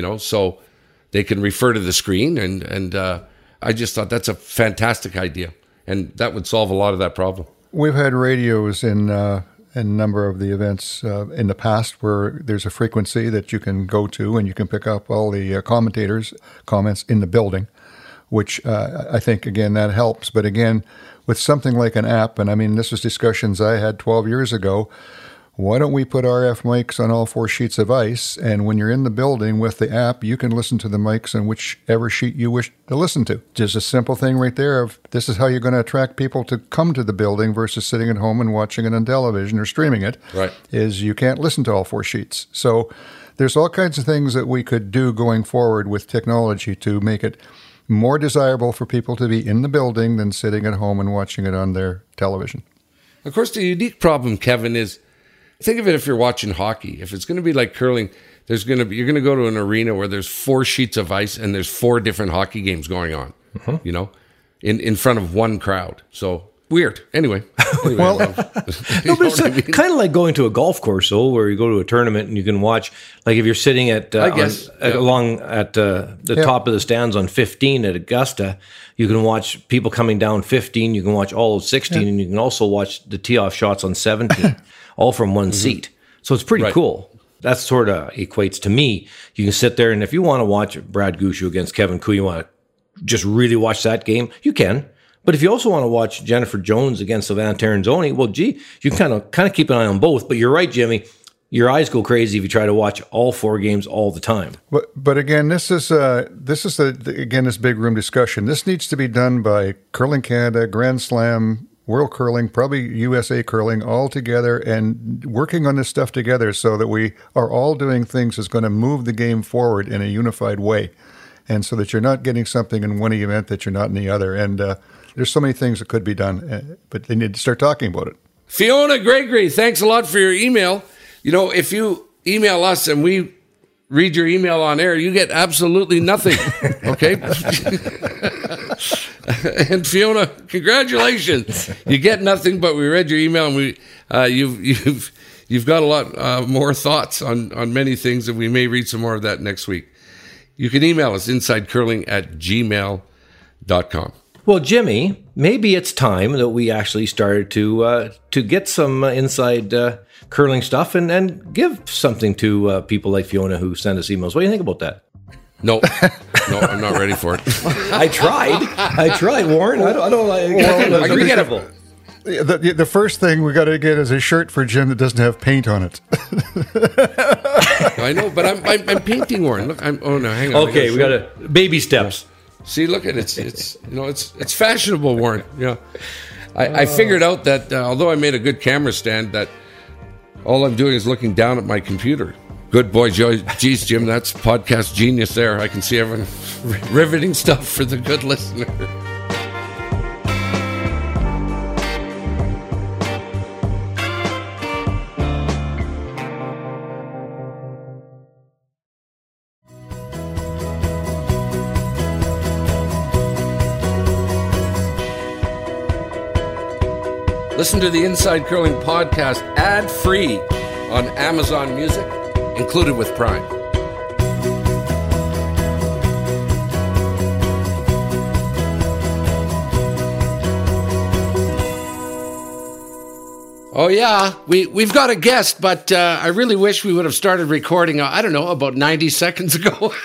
[SPEAKER 1] so they can refer to the screen. And I just thought that's a fantastic idea. And that would solve a lot of that problem.
[SPEAKER 3] We've had radios in a number of the events in the past where there's a frequency that you can go to and you can pick up all the commentators' comments in the building, which I think, again, that helps. But again, with something like an app, and I mean, this was discussions I had 12 years ago, why don't we put RF mics on all 4 sheets of ice? And when you're in the building with the app, you can listen to the mics on whichever sheet you wish to listen to. Just a simple thing right there of this is how you're going to attract people to come to the building versus sitting at home and watching it on television or streaming it.
[SPEAKER 1] Right.
[SPEAKER 3] Is you can't listen to all 4 sheets. So there's all kinds of things that we could do going forward with technology to make it more desirable for people to be in the building than sitting at home and watching it on their television.
[SPEAKER 1] Of course, the unique problem, Kevin, is think of it if you're watching hockey. If it's going to be like curling, you're going to go to an arena where there's 4 sheets of ice and there's 4 different hockey games going on, in front of one crowd. So weird. Anyway
[SPEAKER 3] Well,
[SPEAKER 2] No, but it's kind of like going to a golf course, though, where you go to a tournament and you can watch. Like if you're sitting at along at the top of the stands on 15 at Augusta, you can watch people coming down 15. You can watch all of 16, and you can also watch the tee off shots on 17, all from one seat. So it's pretty cool. That sort of equates to me. You can sit there, and if you want to watch Brad Gushu against Kevin Koo, you want to just really watch that game, you can. But if you also want to watch Jennifer Jones against Savannah Terranzoni, well, gee, you can kind of keep an eye on both. But you're right, Jimmy. Your eyes go crazy if you try to watch all 4 games all the time.
[SPEAKER 3] But again, this is this big room discussion. This needs to be done by Curling Canada, Grand Slam, World Curling, probably USA Curling, all together and working on this stuff together so that we are all doing things that's going to move the game forward in a unified way, and so that you're not getting something in one event that you're not in the other. And there's so many things that could be done, but they need to start talking about it.
[SPEAKER 1] Fiona Gregory, thanks a lot for your email. You know, if you email us and we read your email on air, you get absolutely nothing. Okay? And Fiona, congratulations. You get nothing, but we read your email and we you've got a lot more thoughts on many things, and we may read some more of that next week. You can email us insidecurling@gmail.com.
[SPEAKER 2] Well, Jimmy, maybe it's time that we actually started to get some inside curling stuff and give something to people like Fiona who send us emails. What do you think about that?
[SPEAKER 1] No, I'm not ready for it.
[SPEAKER 2] I tried, Warren. I don't like it.
[SPEAKER 3] The first thing we got to get is a shirt for Jim that doesn't have paint on it.
[SPEAKER 1] I know, but I'm painting, Warren. Look, hang on.
[SPEAKER 2] Okay, we got baby steps.
[SPEAKER 1] See, look at it. It's fashionable, Warren. Yeah, I figured out that although I made a good camera stand, that all I'm doing is looking down at my computer. Good boy, Joe. Geez, Jim, that's podcast genius there. I can see everyone riveting stuff for the good listener. Listen to the Inside Curling podcast ad-free on Amazon Music, included with Prime. Oh, yeah, we've got a guest, but I really wish we would have started recording, I don't know, about 90 seconds ago.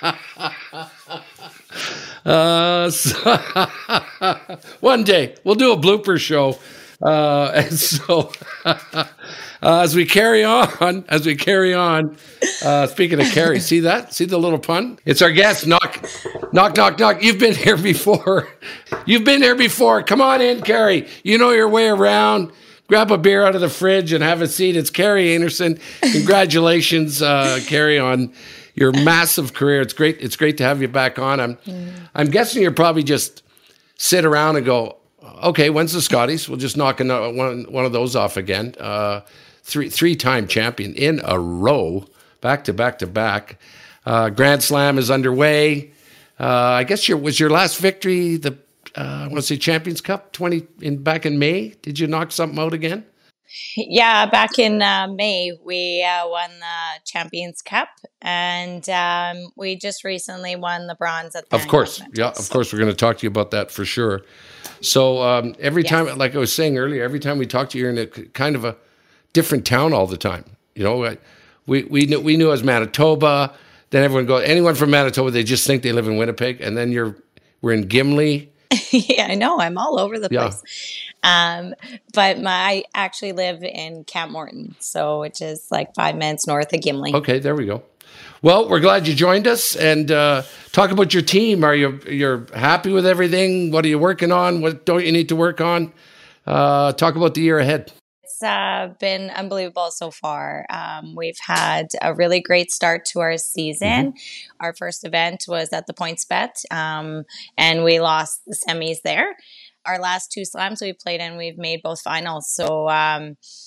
[SPEAKER 1] One day, we'll do a blooper show. And so, as we carry on, speaking of Carrie, see that? See the little pun? It's our guest. Knock. You've been here before. Come on in, Carrie. You know your way around. Grab a beer out of the fridge and have a seat. It's Carrie Anderson. Congratulations, Carrie, on your massive career. It's great. It's great to have you back on. I'm guessing you're probably just sit around and go, okay, when's the Scotties? We'll just knock one of those off again. Three-time champion in a row, back to back. Grand Slam is underway. I guess was your last victory the I want to say Champions Cup back in May. Did you knock something out again?
[SPEAKER 4] Yeah, back in May we won the Champions Cup, and we just recently won the bronze at the
[SPEAKER 1] Of course, we're going to talk to you about that for sure. So every time, like I was saying earlier, every time we talk to you, you're in a kind of a different town all the time. You know, we knew as Manitoba. Then everyone goes, anyone from Manitoba, they just think they live in Winnipeg, and then we're in Gimli.
[SPEAKER 4] Yeah, I know. I'm all over the place. But I actually live in Camp Morton, which is like 5 minutes north of Gimli.
[SPEAKER 1] Okay, there we go. Well, we're glad you joined us, and talk about your team. You're happy with everything? What are you working on? What don't you need to work on? Talk about the year ahead.
[SPEAKER 4] It's been unbelievable so far. We've had a really great start to our season. Mm-hmm. Our first event was at the PointsBet, and we lost the semis there. Our last 2 slams we've played in, we've made both finals. So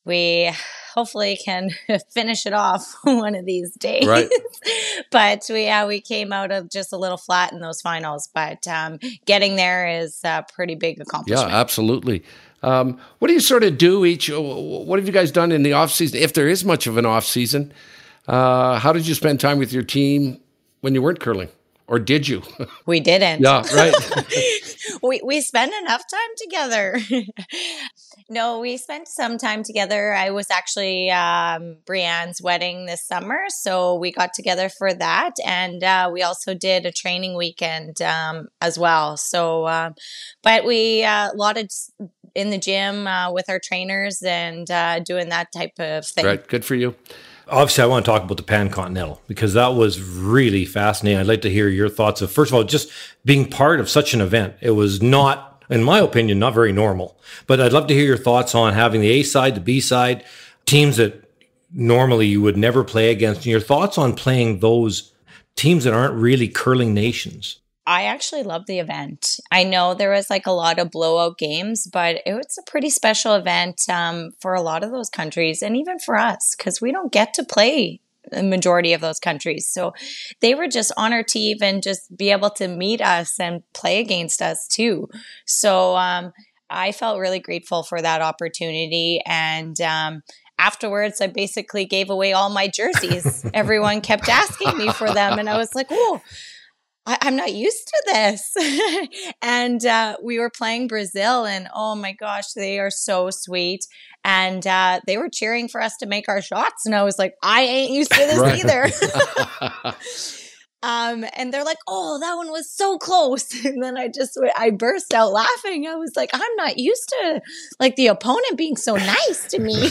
[SPEAKER 4] We hopefully can finish it off one of these days.
[SPEAKER 1] Right.
[SPEAKER 4] But we came out of just a little flat in those finals. But getting there is a pretty big
[SPEAKER 1] Yeah,
[SPEAKER 4] accomplishment.
[SPEAKER 1] absolutely. What do you sort of do what have you guys done in the off season, if there is much of an off season? How did you spend time with your team when you weren't curling? Or did you?
[SPEAKER 4] We didn't.
[SPEAKER 1] Yeah, right.
[SPEAKER 4] we spent enough time together. No, we spent some time together. I was actually Brianne's wedding this summer, so we got together for that, and we also did a training weekend as well. So, but we a lot of in the gym with our trainers and doing that type of thing.
[SPEAKER 1] Right, good for you.
[SPEAKER 2] Obviously, I want to talk about the Pan-Continental because that was really fascinating. I'd like to hear your thoughts of, first of all, just being part of such an event. It was not, in my opinion, not very normal. But I'd love to hear your thoughts on having the A side, the B side, teams that normally you would never play against, and your thoughts on playing those teams that aren't really curling nations.
[SPEAKER 4] I actually love the event. I know there was like a lot of blowout games, but it was a pretty special event for a lot of those countries and even for us because we don't get to play the majority of those countries. So they were just on our team and just be able to meet us and play against us too. So I felt really grateful for that opportunity. And afterwards, I basically gave away all my jerseys. Everyone kept asking me for them. And I was like, oh, I'm not used to this. And we were playing Brazil and oh my gosh, they are so sweet. And they were cheering for us to make our shots. And I was like, I ain't used to this either. And they're like, oh, that one was so close. And then I burst out laughing. I was like, I'm not used to like the opponent being so nice to me.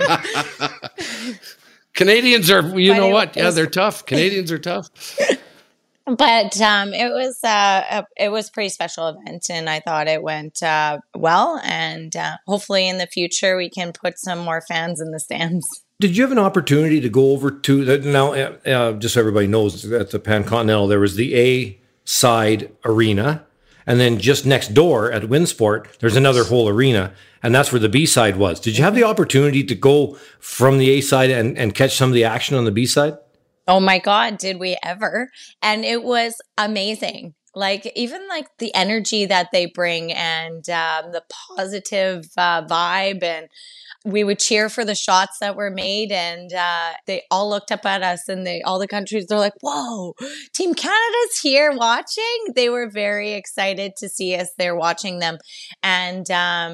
[SPEAKER 1] Canadians are, they're tough. Canadians are tough.
[SPEAKER 4] But it was a pretty special event, and I thought it went well. And hopefully, in the future, we can put some more fans in the stands.
[SPEAKER 2] Did you have an opportunity to go over to now? Just so everybody knows, at the Pan-Continental, there was the A side arena, and then just next door at Winsport, there's another whole arena, and that's where the B side was. Did you have the opportunity to go from the A side and catch some of the action on the B side?
[SPEAKER 4] Oh my God, did we ever? And it was amazing. Like even like the energy that they bring and the positive vibe, and we would cheer for the shots that were made, and they all looked up at us, and all the countries, they're like, whoa, Team Canada's here watching. They were very excited to see us there watching them. And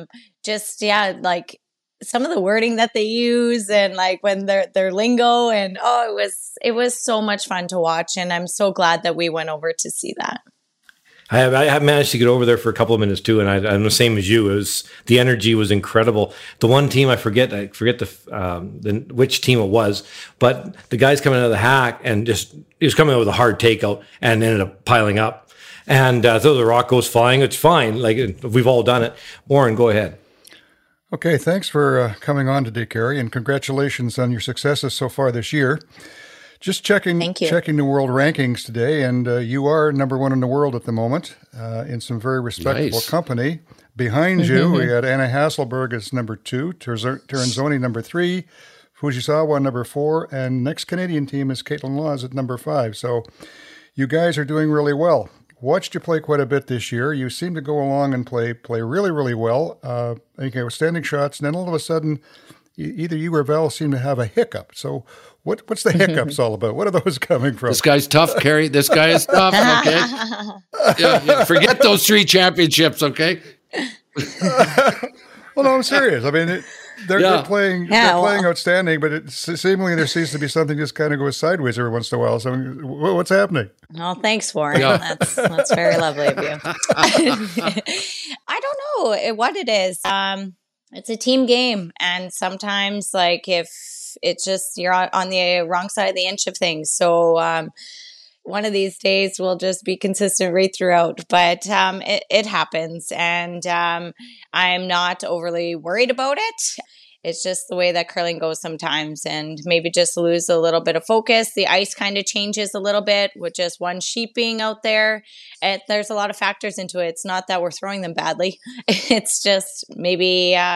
[SPEAKER 4] like some of the wording that they use and like when their lingo, and it was so much fun to watch. And I'm so glad that we went over to see that.
[SPEAKER 2] I have managed to get over there for a couple of minutes too, and I'm the same as you. The energy was incredible. The one team I forget which team it was, but the guy's coming out of the hack and he was coming out with a hard takeout and ended up piling up. And so the rock goes flying. It's fine. Like we've all done it. Warren, go ahead.
[SPEAKER 3] Okay, thanks for coming on today, Carrie, and congratulations on your successes so far this year. Just checking the world rankings today, and you are number one in the world at the moment in some very respectable company. Behind you, we had Anna Hasselberg as number 2, Teranzoni number 3, Fujisawa number 4, and next Canadian team is Caitlin Laws at number 5. So you guys are doing really well. Watched you play quite a bit this year. You seem to go along and play really, really well. Outstanding shots, and then all of a sudden, either you or Val seem to have a hiccup. So what's the hiccups all about? What are those coming from?
[SPEAKER 1] This guy's tough, Carrie. This guy is tough, okay? Yeah, forget those 3 championships, okay?
[SPEAKER 3] Well, no, I'm serious. I mean, they're playing outstanding, but seemingly there seems to be something just kind of goes sideways every once in a while. So what's happening?
[SPEAKER 4] Oh, thanks, Warren. Yeah. That's very lovely of you. I don't know what it is. It's a team game, and sometimes, like, if it's just you're on the wrong side of the inch of things. So one of these days we'll just be consistent right throughout. But it happens, and I'm not overly worried about it. It's just the way that curling goes sometimes, and maybe just lose a little bit of focus. The ice kind of changes a little bit with just one sheet being out there. There's a lot of factors into it. It's not that we're throwing them badly. It's just maybe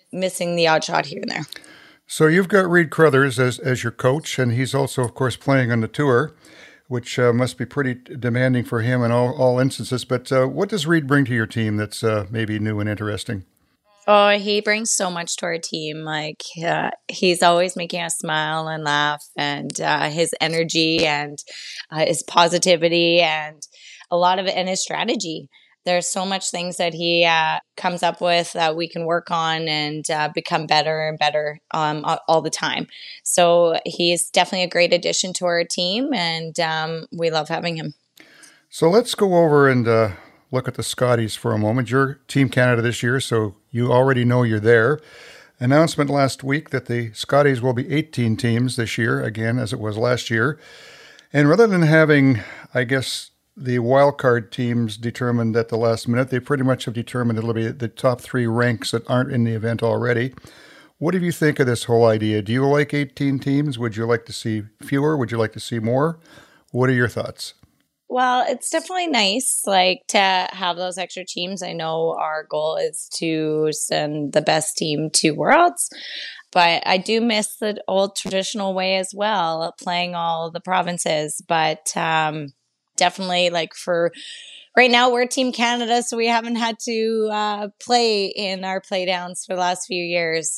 [SPEAKER 4] missing the odd shot here and there.
[SPEAKER 3] So you've got Reid Crothers as your coach, and he's also, of course, playing on the tour, which must be pretty demanding for him in all instances. But what does Reid bring to your team that's maybe new and interesting?
[SPEAKER 4] Oh, he brings so much to our team. Like he's always making us smile and laugh, and his energy and his positivity and a lot of it, and his strategy. There's so much things that he comes up with that we can work on and become better and better all the time. So he's definitely a great addition to our team, and we love having him.
[SPEAKER 3] So let's go over and look at the Scotties for a moment. You're Team Canada this year, so you already know you're there. Announcement last week that the Scotties will be 18 teams this year, again, as it was last year. And rather than having, I guess, the wildcard teams determined at the last minute, they pretty much have determined it'll be the top 3 ranks that aren't in the event already. What do you think of this whole idea? Do you like 18 teams? Would you like to see fewer? Would you like to see more? What are your thoughts?
[SPEAKER 4] Well, it's definitely nice, like, to have those extra teams. I know our goal is to send the best team to Worlds, but I do miss the old traditional way as well, playing all the provinces. But definitely, like, for right now, we're Team Canada, so we haven't had to play in our playdowns for the last few years.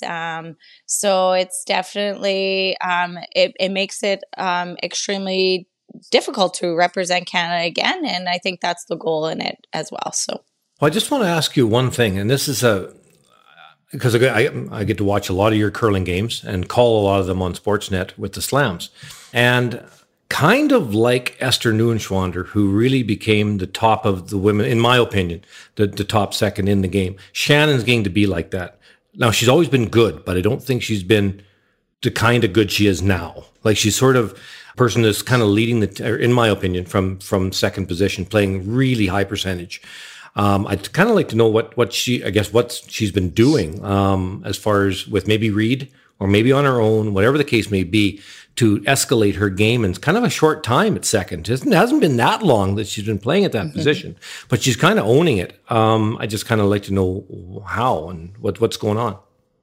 [SPEAKER 4] So it's definitely, it makes it extremely difficult to represent Canada again, and I think that's the goal in it as well. So,
[SPEAKER 2] well, I just want to ask you one thing, and this is because I get to watch a lot of your curling games and call a lot of them on Sportsnet with the slams, and kind of like Esther Neuenschwander, who really became the top of the women, in my opinion, the top second in the game. Shannon's going to be like that. Now, she's always been good, but I don't think she's been the kind of good she is now. Like, she's sort of person that's kind of leading in my opinion, from second position, playing really high percentage. I'd kind of like to know what she's been doing as far as with maybe Reid or maybe on her own, whatever the case may be, to escalate her game in kind of a short time at second. It hasn't been that long that she's been playing at that position, but she's kind of owning it. I just kind of like to know how and what's going on.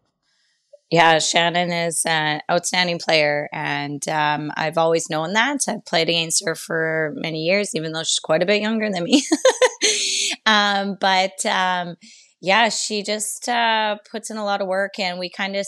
[SPEAKER 4] Yeah, Shannon is an outstanding player, and I've always known that. I've played against her for many years, even though she's quite a bit younger than me. Yeah, she just puts in a lot of work, and we kind of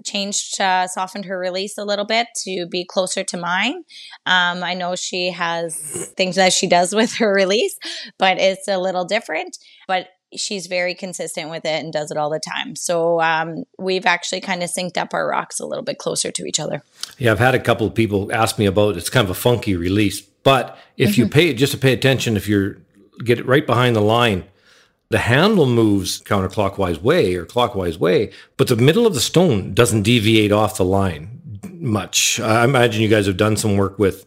[SPEAKER 4] softened her release a little bit to be closer to mine. I know she has things that she does with her release, but it's a little different. But she's very consistent with it and does it all the time. So we've actually kind of synced up our rocks a little bit closer to each other. Yeah,
[SPEAKER 2] I've had a couple of people ask me about it's kind of a funky release, but if you pay attention, if you get it right behind the line, the handle moves counterclockwise way or clockwise way, but the middle of the stone doesn't deviate off the line much. I imagine you guys have done some work with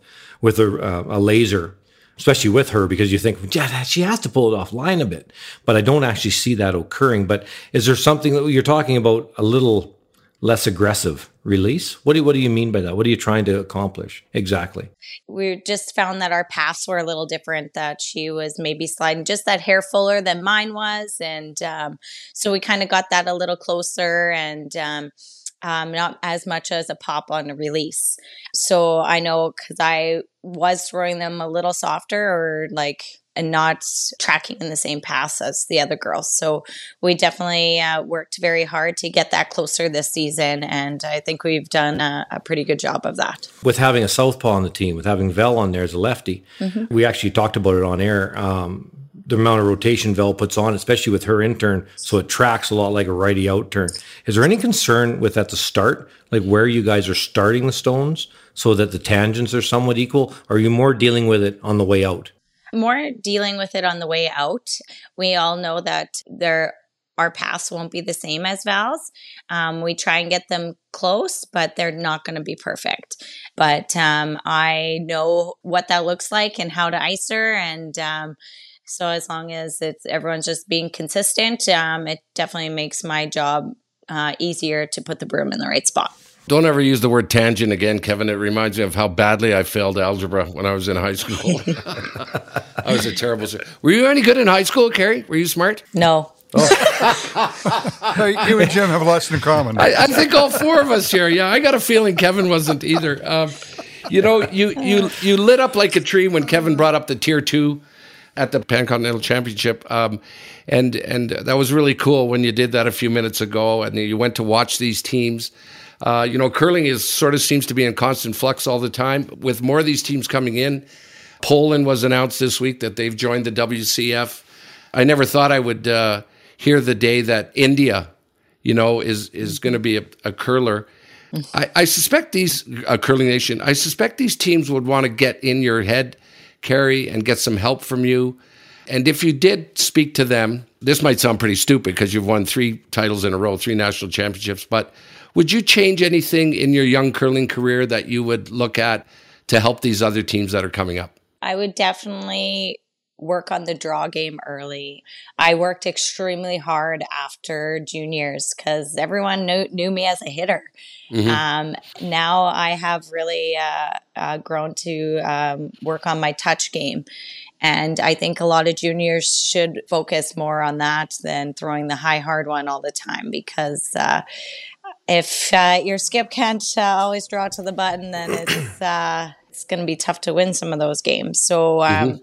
[SPEAKER 2] a laser, especially with her, because you think, yeah, she has to pull it offline a bit. But I don't actually see that occurring. But is there something that you're talking about, a little less aggressive release? What do you mean by that? What are you trying to accomplish exactly?
[SPEAKER 4] We just found that our paths were a little different, that she was maybe sliding just that hair fuller than mine was. And so we kind of got that a little closer, and not as much as a pop on a release. So I know, because I was throwing them a little softer and not tracking in the same pass as the other girls. So we definitely worked very hard to get that closer this season, and I think we've done a pretty good job of that.
[SPEAKER 2] With having a southpaw on the team, with having Vel on there as a lefty, we actually talked about it on air. The amount of rotation Vel puts on, especially with her in-turn, so it tracks a lot like a righty out-turn. Is there any concern with at the start, like where you guys are starting the stones so that the tangents are somewhat equal? Or are you more dealing with it on the way out?
[SPEAKER 4] More dealing with it on the way out. We all know that our paths won't be the same as Val's. We try and get them close, but they're not going to be perfect. But I know what that looks like and how to ice her, and so as long as everyone's just being consistent, it definitely makes my job easier to put the broom in the right spot.
[SPEAKER 1] Don't ever use the word tangent again, Kevin. It reminds me of how badly I failed algebra when I was in high school. I was a terrible student. Were you any good in high school, Carrie? Were you smart?
[SPEAKER 4] No.
[SPEAKER 3] You and Jim have lots in common.
[SPEAKER 1] I think all four of us here. Yeah, I got a feeling Kevin wasn't either. You lit up like a tree when Kevin brought up the Tier 2 at the Pan-Continental Championship. And that was really cool when you did that a few minutes ago and you went to watch these teams. Curling seems to be in constant flux all the time. With more of these teams coming in, Poland was announced this week that they've joined the WCF. I never thought I would hear the day that India, is going to be a curler. I suspect these curling nation. I suspect these teams would want to get in your head, Carrie, and get some help from you. And if you did speak to them, this might sound pretty stupid because you've won 3 titles in a row, 3 national championships. But would you change anything in your young curling career that you would look at to help these other teams that are coming up?
[SPEAKER 4] I would definitely work on the draw game early. I worked extremely hard after juniors because everyone knew me as a hitter. Mm-hmm. Now I have really grown to work on my touch game. And I think a lot of juniors should focus more on that than throwing the high hard one all the time because if your skip can't always draw to the button, then it's going to be tough to win some of those games. So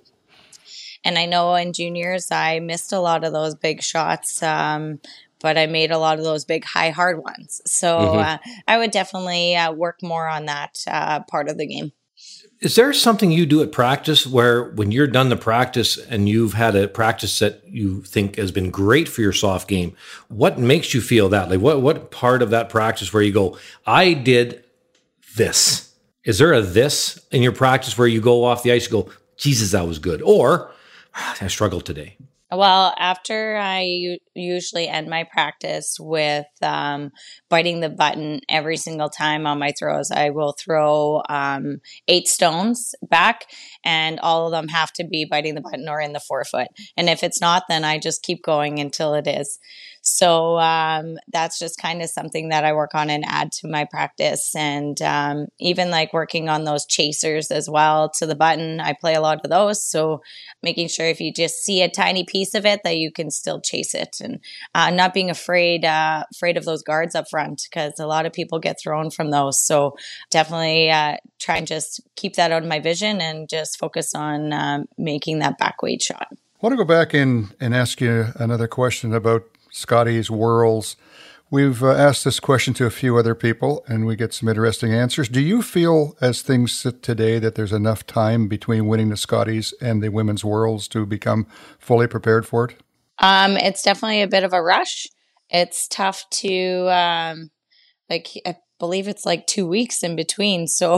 [SPEAKER 4] and I know in juniors, I missed a lot of those big shots, but I made a lot of those big, high, hard ones. So I would definitely work more on that part of the game.
[SPEAKER 2] Is there something you do at practice where when you're done the practice and you've had a practice that you think has been great for your soft game, what makes you feel that? Like what part of that practice where you go, I did this? Is there a this in your practice where you go off the ice and go, Jesus, that was good? Or I struggled today.
[SPEAKER 4] Well, after I usually end my practice with biting the button every single time on my throws, I will throw 8 stones back, and all of them have to be biting the button or in the forefoot. And if it's not, then I just keep going until it is. So that's just kind of something that I work on and add to my practice. And even like working on those chasers as well to the button, I play a lot of those. So making sure if you just see a tiny piece of it that you can still chase it, and not being afraid of those guards up front because a lot of people get thrown from those. So definitely try and just keep that out of my vision and just focus on making that back weight shot.
[SPEAKER 3] I want to go back and ask you another question about Scotties Worlds. We've asked this question to a few other people, and we get some interesting answers. Do you feel, as things sit today, that there's enough time between winning the Scotties and the Women's Worlds to become fully prepared for it?
[SPEAKER 4] It's definitely a bit of a rush. It's tough to, I believe it's like 2 weeks in between. So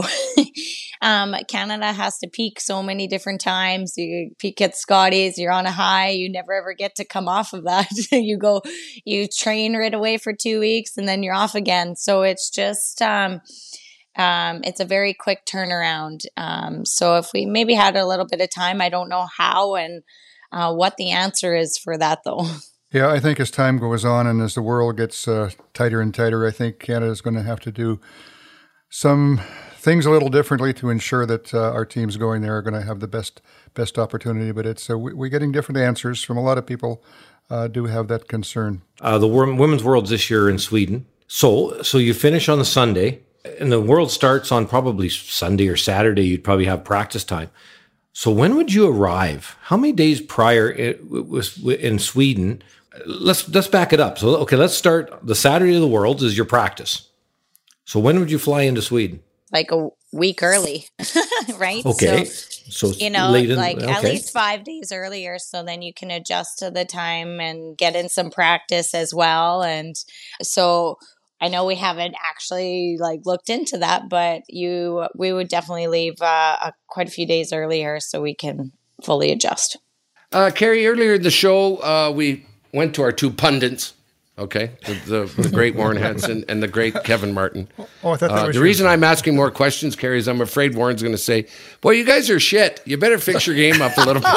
[SPEAKER 4] Canada has to peak so many different times. You peak at Scotties, you're on a high, you never ever get to come off of that. You train right away for 2 weeks and then you're off again. So it's just, it's a very quick turnaround. So if we maybe had a little bit of time, I don't know how and what the answer is for that though.
[SPEAKER 3] Yeah, I think as time goes on and as the world gets tighter and tighter, I think Canada is going to have to do some things a little differently to ensure that our teams going there are going to have the best opportunity. But it's we're getting different answers from a lot of people. Do have that concern.
[SPEAKER 2] The Women's Worlds this year in Sweden. So you finish on the Sunday, and the World starts on probably Sunday or Saturday. You'd probably have practice time. So when would you arrive? How many days prior in Sweden? Let's back it up. So, okay, let's start. The Saturday of the Worlds is your practice. So when would you fly into Sweden?
[SPEAKER 4] Like a week early, right?
[SPEAKER 2] Okay. So late
[SPEAKER 4] at least 5 days earlier. So then you can adjust to the time and get in some practice as well. And so I know we haven't actually looked into that, but we would definitely leave quite a few days earlier so we can fully adjust.
[SPEAKER 1] Carrie, earlier in the show, we went to our 2 pundits, okay, the great Warren Hansen and the great Kevin Martin.
[SPEAKER 3] Oh, I thought that was
[SPEAKER 1] the reason I'm asking more questions, Carrie, is I'm afraid Warren's going to say, boy, you guys are shit. You better fix your game up a little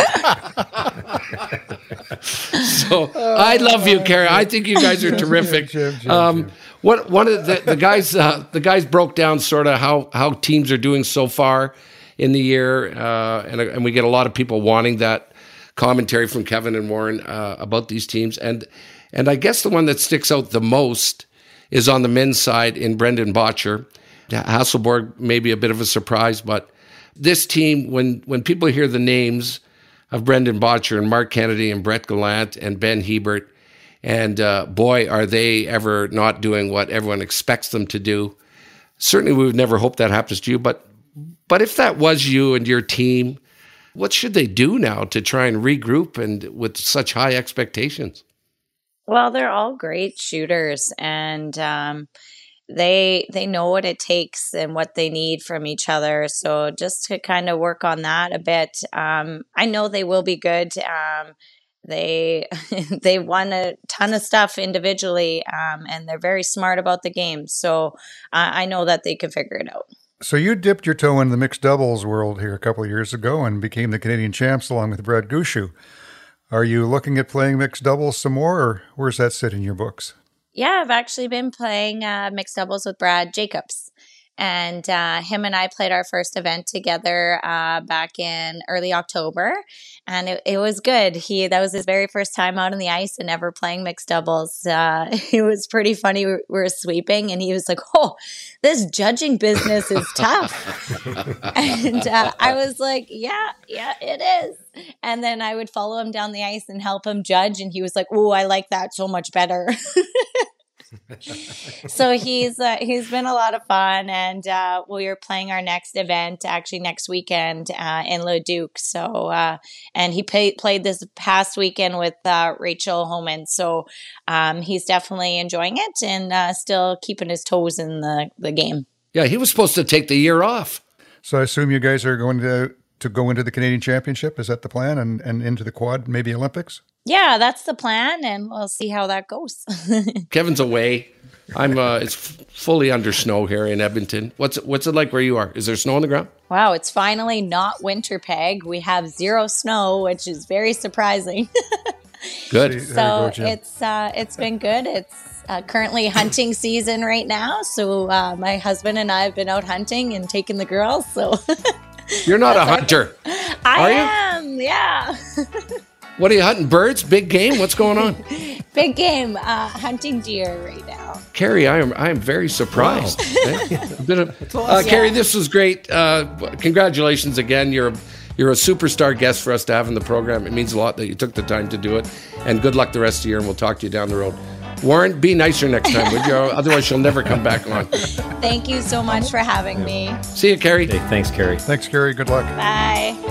[SPEAKER 1] bit. So I love you, Carrie. I think you guys are terrific. Jim. One of the guys broke down sort of how teams are doing so far in the year, and we get a lot of people wanting that commentary from Kevin and Warren about these teams. And I guess the one that sticks out the most is on the men's side in Brendan Bottcher. Hasselborg may be a bit of a surprise, but this team, when people hear the names of Brendan Bottcher and Mark Kennedy and Brett Gallant and Ben Hebert, and boy, are they ever not doing what everyone expects them to do. Certainly we would never hope that happens to you, but if that was you and your team, what should they do now to try and regroup and with such high expectations?
[SPEAKER 4] Well, they're all great shooters, and they know what it takes and what they need from each other. So just to kind of work on that a bit, I know they will be good. They won a ton of stuff individually, and they're very smart about the game. So I know that they can figure it out.
[SPEAKER 3] So you dipped your toe in the mixed doubles world here a couple of years ago and became the Canadian champs along with Brad Gushue. Are you looking at playing mixed doubles some more, or where's that sit in your books?
[SPEAKER 4] Yeah, I've actually been playing mixed doubles with Brad Jacobs. And him and I played our first event together back in early October. And it was good. That was his very first time out on the ice and ever playing mixed doubles. It was pretty funny. We were sweeping and he was like, "Oh, this judging business is tough." And I was like, yeah, it is. And then I would follow him down the ice and help him judge. And he was like, "Oh, I like that so much better." So he's been a lot of fun, and we are playing our next event actually next weekend in Leduc. So and he played this past weekend with Rachel Homan. So he's definitely enjoying it and still keeping his toes in the game.
[SPEAKER 1] Yeah, he was supposed to take the year off.
[SPEAKER 3] So I assume you guys are going to go into the Canadian Championship. Is that the plan, and into the quad, maybe Olympics?
[SPEAKER 4] Yeah, that's the plan, and we'll see how that goes.
[SPEAKER 1] Kevin's away. It's fully under snow here in Edmonton. What's it like where you are? Is there snow on the ground?
[SPEAKER 4] Wow, it's finally not winter, Peg. We have 0 snow, which is very surprising.
[SPEAKER 1] Good.
[SPEAKER 4] So it's been good. It's currently hunting season right now. So my husband and I have been out hunting and taking the girls. So
[SPEAKER 1] you're not a hunter.
[SPEAKER 4] I am. Yeah.
[SPEAKER 1] What are you hunting? Birds? Big game? What's going on?
[SPEAKER 4] Big game. Hunting deer right now.
[SPEAKER 1] Carrie, I am very surprised. Wow. Carrie, this was great. Congratulations again. You're a superstar guest for us to have in the program. It means a lot that you took the time to do it. And good luck the rest of the year, and we'll talk to you down the road. Warren, be nicer next time, would you? Otherwise, she'll never come back on.
[SPEAKER 4] Thank you so much for having me.
[SPEAKER 1] See you, Carrie.
[SPEAKER 2] Hey, thanks, Carrie.
[SPEAKER 3] Thanks, Carrie. Good luck.
[SPEAKER 4] Bye.